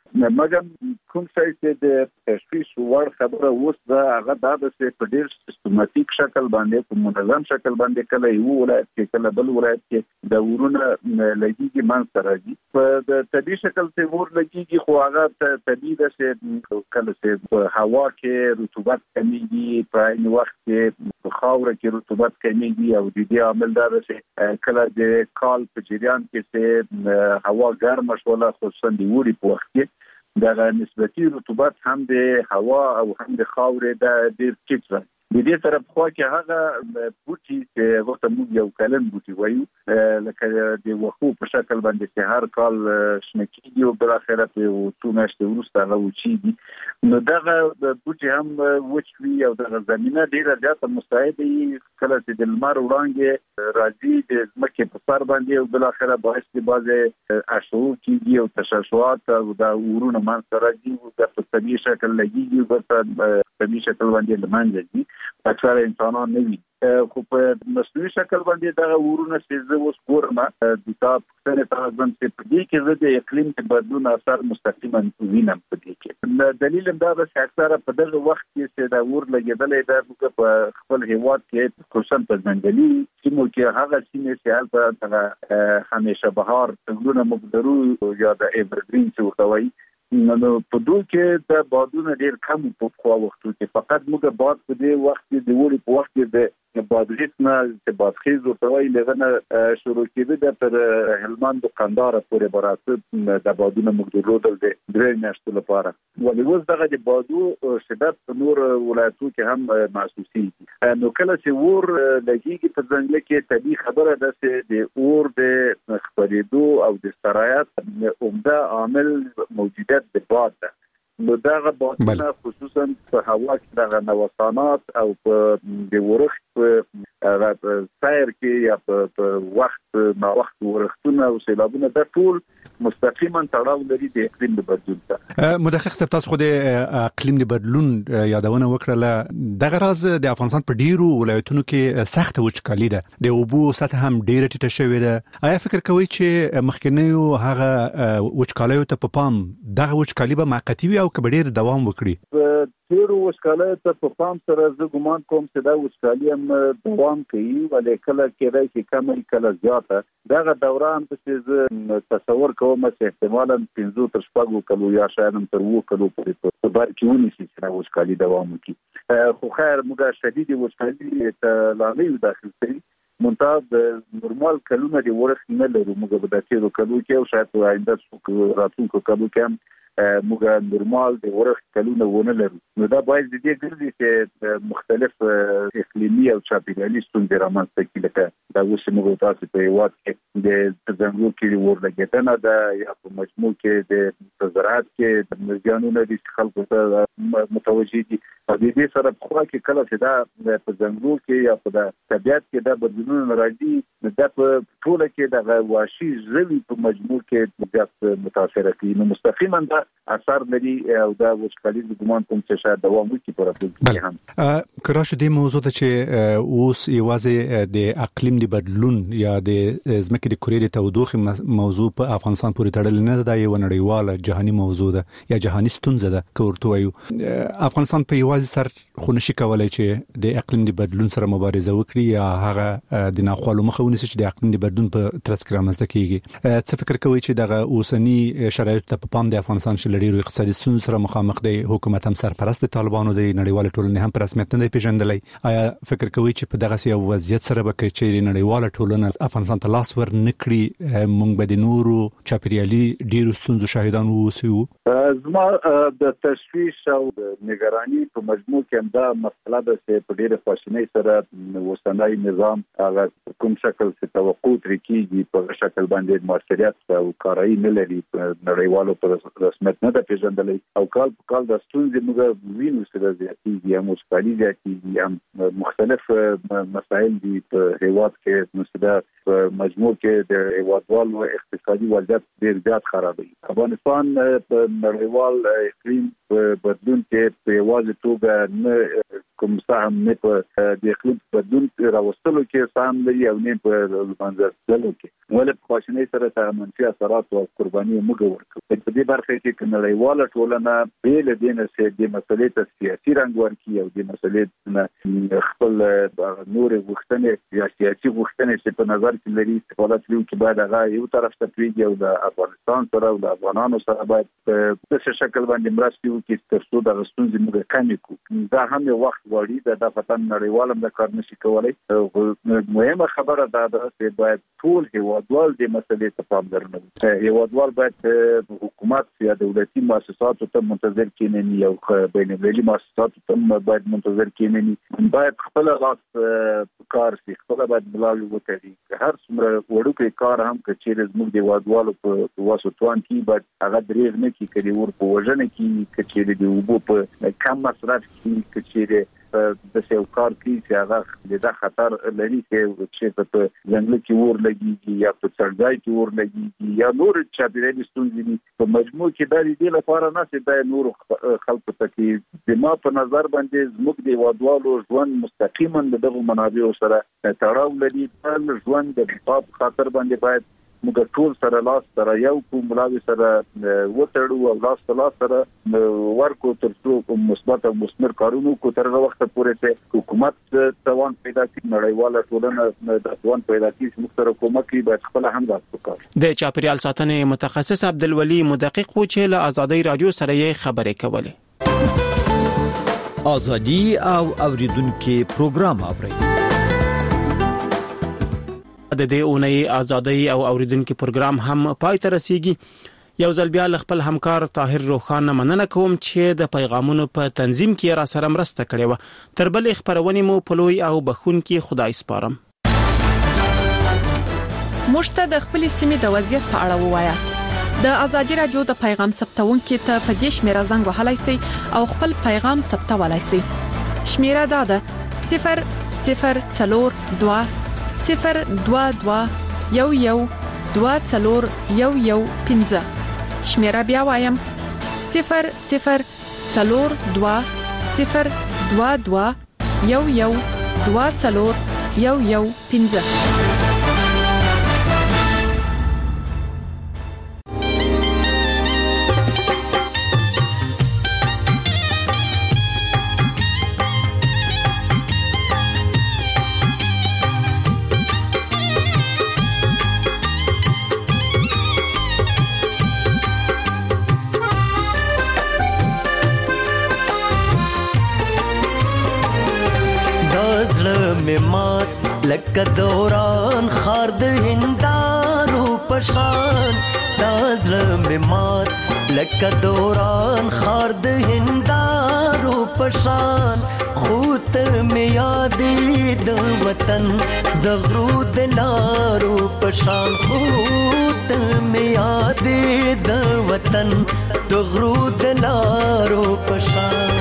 مګر کوم څه چې د تشخیص وړ خبره اوس دا هغه دا چې په ډېر سیستماتیک شکل باندې په منظم شکل باندې کله یو ولایت کې کله بل ولایت کې د ورونه لګیږي منځته راځي. په طبیعي شکل چې ور لګیږي خو هغه طبیعي ده چې کله چې په هوا کې رطوبت کمیږي، په عین وخت کې په خاوره کې رطوبت کمیږي او د دې عامل دا ده چې کله د کال په جریان کې چې هوا ګرمه شوله خصوصا د وړي په وخت کې دغه نسبتي رطوبت هم د هوا او هم د خاورې د ډېر ټیټ دی. د دې طرف خو کې هغه بوټي چې وخت موږ یو کلن بوټي وایو لکه د وخو په شکل باندې چې هر کال شنه کېږي او بل اخره په 2 میاشتې وروسته هغه وچیږي. نو دغه بوټي هم وچ وي او دغه زمینه ډېره زیاته مساعد وي. کله چې د لمر وړانګې راځي د ځمکې په سر باندې او بل اخره باعث د بعضې اشعو کېږي او تشعشعات او د اورونه منځته راځي او د په طبیعي شکل لګېږي او په طبیعي شکل باندې له منځه ځي. اکثر انسانان نه وي خو په مصنوعي شکل باندې دغه ورونه چې زه اوس ګورم د تاسو سره تاسو چې په دې کې زه د اقلیم د بدلون اثر مستقیما وینم. په دې کې دلیل دا ده چې اکثر په دغه وخت کې چې دا ور لګیدلې ده په خپل هیواد کې خصوصا په ځنګلي سیمو کې هغه سیمې چې هلته همیشه بهار څنګه مقدرو یا د ایورګرین څه ورته وایي. نو په دوی کې د بادونو ډېر کم په خوا وختو کې فقط موږ باد په دې وخت کې د وړي په وخت کې د بادغیس نه چې بادخیز ورته وایي لغنه شروع کېده د تر هلمند و قندهار پورې براسه د بادونو موږ درلودل د 3 میاشتو لپاره ولې اوس دغه د بادو شدت په نور ولایتو کې هم محسوسیږي نو کله چې اور لګیږي په ځنګل کې طبیعي خبره ده چې د اور د خپرېدو او د سرایت عمده عامل موجودیت د باد ده نو دغه بادونه خصوصا په هوا کې دغه نوسانات او په د ورښت سیر کې یا په وخت نا وخت ورښتونه او سیلابونه د ټول مستقیما تړاو لري د اقلیم د بدلون سره. مدقق صاحب تاسو خو د اقلیم د بدلون یادونه وکړه دغه راز د افغانستان په ډیرو ولایتونو کې سخت وچکالي ده د اوبو سطح هم ډیره ټیټه شوې ده آیا فکر کوئ چې مخکنیو هغه وچکالیو ته په پام دغه وچکالي به موقتی وي او که به ډیر دوام وکړي؟ تیرو وچکالیو ته په پام سره زه ګمان کوم چې دا وچکالي هم دوام کوي ولې کله کېدای شي کمه کله زیاته دغه دوران چې زه تصور کوم چې احتمالاً 15 تر 16 کلو یا شاید هم تر 20 کلو پورې په بار کې ونیسي چې وچکالي دوام وکړي خو خیر موږ شدید وچکالي ته لا نه یو داخل کړی منتها د نورمال کلونه دی ورښت نه لرو موږ به د تیرو کلو کې او شاید په آینده راتلونکو کلو کې هم موږ نورمال د ورښت کلونه ونه لرو نو دا باید د دې ګرځي چې مختلف اقلیمي او چاپیریالي ستونزې رامنځته کړي لکه دا اوس موږ تاسو په هیواد کې د ځنګلونو کې ورلګېدنه ده یا په مجموع کې د زراعت کې د زیانونو د خلکو ته متوجه دي په دې سره په خوا کې کله چې دا په ځنګلونو کې یا په طبیعت کې دا بدلونونه راځي دا په ټوله کې د وحشي ژوي په مجموع کې زیات متاثر کوي نو مستقیما دا اثر لري او دا وچکالي د ګمان کوم چې شاید دوام وکړي په راتلونکي کې هم کراش دې موضوع ته چې اوس یوازې د اقلیم د بدلون یا د ځمکې د کورې د تودوخې موضوع په افغانستان پورې تړل نه ده یو نړیواله جهاني موضوع ده یا جهاني ستونزه ده که ورته وایو افغانستان په یوازې سر خو نشي کولای چې د اقلیم د بدلون سره مبارزه وکړي یا هغه د ناخوالو مخه ونیسي چې د اقلیم د بدلون په ترڅ کې رامنځته کیږي څه فکر کوئ چې دغه اوسنی شرایط ته په پام د افغانستان چې لري اقتصادي ستونزو سره مخامخ دی حکومت هم سرپرست طالبانو دی نړیوال ټولنې هم په رسمیت نه پیژندلای آیا فکر کوئ چې په دغه سیاسي وضعیت سره به چې نړیوال ټولنه افغانستان ته لاس ور نکړي موږ به د نورو چاپیریالي ډیرو ستونزو شاهدان ووسو زما د تشویش او د نگرانی په مجموع کې هم دا مسله ده چې په ډیره خواشینۍ سره وسنۍ نظام هغه کوم شکل چې توقع ترې کیږي په شکل باندې موثریت او کارایی نه لري نړیوالو پر رسمیت نه ده پیژندلای او کال په کال د ستونزې موږ وینو چې زیاتېږي هم وچکالي زیاتېږي هم مختلف مسایل دي په هیواد کې نو چې په مجموع کې د هیوادوالو اقتصادي وضعیت ډېر زیات خرابوي افغانستان په نړیوال اقلیم بدلون کې په یوازې توګه نه کوم سهم نه په د اقلیم بدلون راوستلو کې سهم لري او نه په منځلو کې ولې په خواشینۍ سره د منفي اثرات او قرباني موږ ورکړو په دې برخه کې نړیواله ټولنه بیل دینه چې د مسلې ته سیاسي رنګ ورکړي او د مسلې خپل نور غوښتنې یا سیاسي غوښتنې چې په نظر کې لري استفاده کوي چې باید هغه یو طرف ته پریږدي او د افغانستان سره او د افغانانو سره باید په څه شکل باندې مرستې وکړي ترڅو د ستونزې موږ کمې کړو دا هم یو وخت غواړي د فتن نړیوال هم د کار نشي کولای مهمه خبره دا ده چې باید ټول هیوادوال د مسلې ته پاملرنه وکړي هیوادوال باید حکومت یا دولتي مؤسساتو ته منتظر کېنني او بین المللي مؤسساتو ته باید منتظر کېنني باید خپل لاس کار شي خپل باید بلاوي وکړي هر څومره وړوکی کار هم چې زموږ د هیوادوالو په واسو توان کې باید هغه دریغ نه کې کړي ور په وژنه کې چې د اوبو په کم مصرف کې چې د څه کار کوي چې هغه د خطر لري چې په ځنګل کې ور لګيږي یا په څړځای کې ور لګيږي یا نور چاپیریالي ستونزې په مجموع کې د دې لپاره نه چې د نور خلکو ته کې د ما په نظر باندې زموږ د وادوالو ژوند مستقیما دغه منابع سره تړاو لري تل ژوند د په خاطر باندې باید موږ ټول سره لاس سره یو کوم ملاوي سره وټړو او لاس په لاس سره ورکو ترڅو مثبت او مثمر کارونه کو تر وخت پورې ته حکومت توان پیدا کړي نړیواله ټولنه د توان پیدا کړي چې موږ سره کومک کوي باید خپل هم تاسو وکړو د چاپیریال ساتنې متخصص عبدالولي مدقق و چې له آزادۍ رادیو سره یې خبرې کولې ازادي او اوریدونکو پروګرام اوري د دې اونۍ ازادۍ او اوریدونکو پروګرام هم پای ته رسیدي. یو ځل بیا خپل همکار طاهر روخان مننه کوم چې د پیغامونو په تنظیم کې را سره مرسته کړې و. تر بل خبرونه مو پلوي او بخون کې خدای سپارم. مشته د خپل سیمې د وضعیت په اړه ووایاست. د ازادي رادیو د پیغام ثبتونکو ته په دې شمیره زنګ وهلای شئ او خپل پیغام ثبتولای شئ. شمیره دا ده 0042 022 112415. شمیره بیا وایم 0042 022 112415. لکه دوران خارد هندارو پشان دازل مات لکه دوران خارد هندارو پشان خود می یادی د وطن د غرو د لارو پشان خود می یادی د وطن د غرو د لارو پشان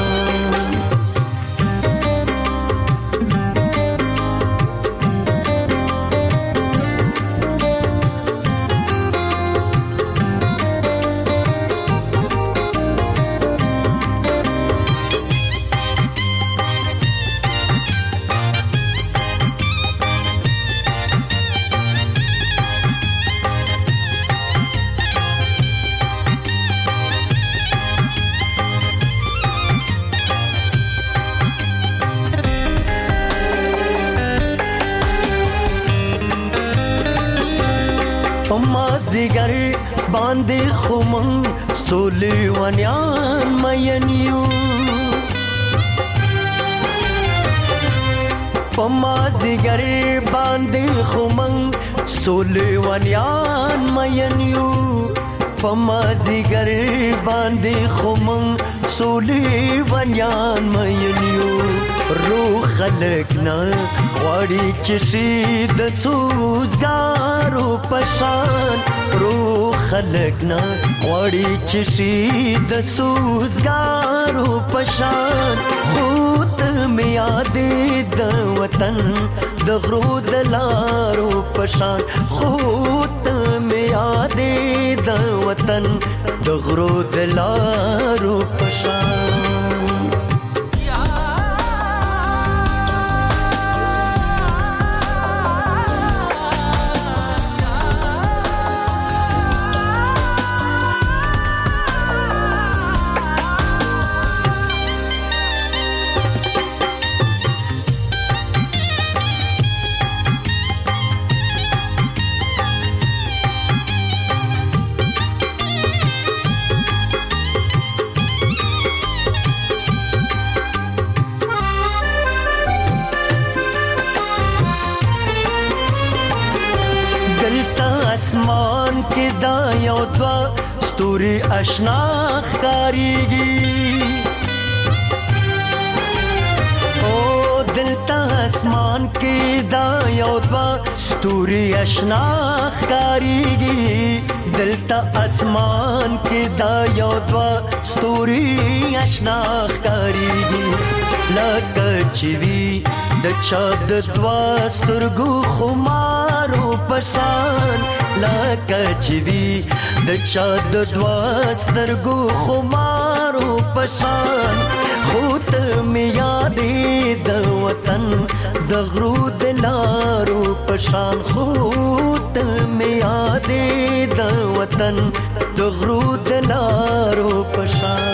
زیگر باندې خمن سولې ونیان مینیو پما زیگر باندې خمن سولې ونیان مینیو پما زیگر باندې خمن سولې ونیان مینیو روح خلقنا غواړي چې شي د سوزګارو پشان روح خلقنا غواړي چې شي د سوزګارو پشان خود می یادې د وطن د غرو د لارو پشان خود می یادې د وطن د غرو د لارو پشان اسمان کې دا یو دوا ستوري آشنا ښکاریږي او دلته اسمان کې دا یو دوا ستوري آشنا ښکاریږي دلته اسمان کې دا یو دوا ستوري آشنا ښکاریږي لکه چې وی د چا د دوا سترګو خمارو پشان لکه چې وی د چا د دوا سترګو خمارو پشان خود می یادې د وطن د غرو د لارو پشان خود می یادې د وطن د غرو د لارو پشان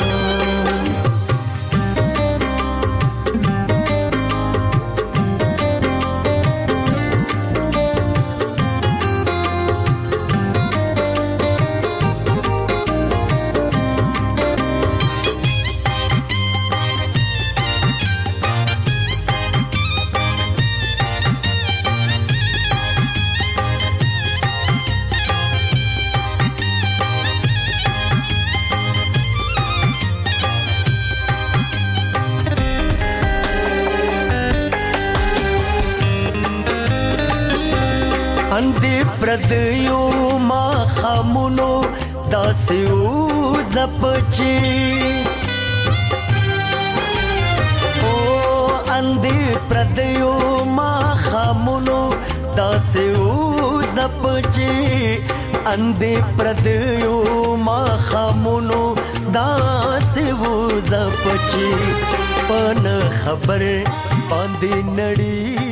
اندې پردیو ما خامونو داسې وزپچی اندې پردیو ما خامونو داسې وزپچی اندې پردیو ما خامونو داسې وزپچی پن خبر باندې نړۍ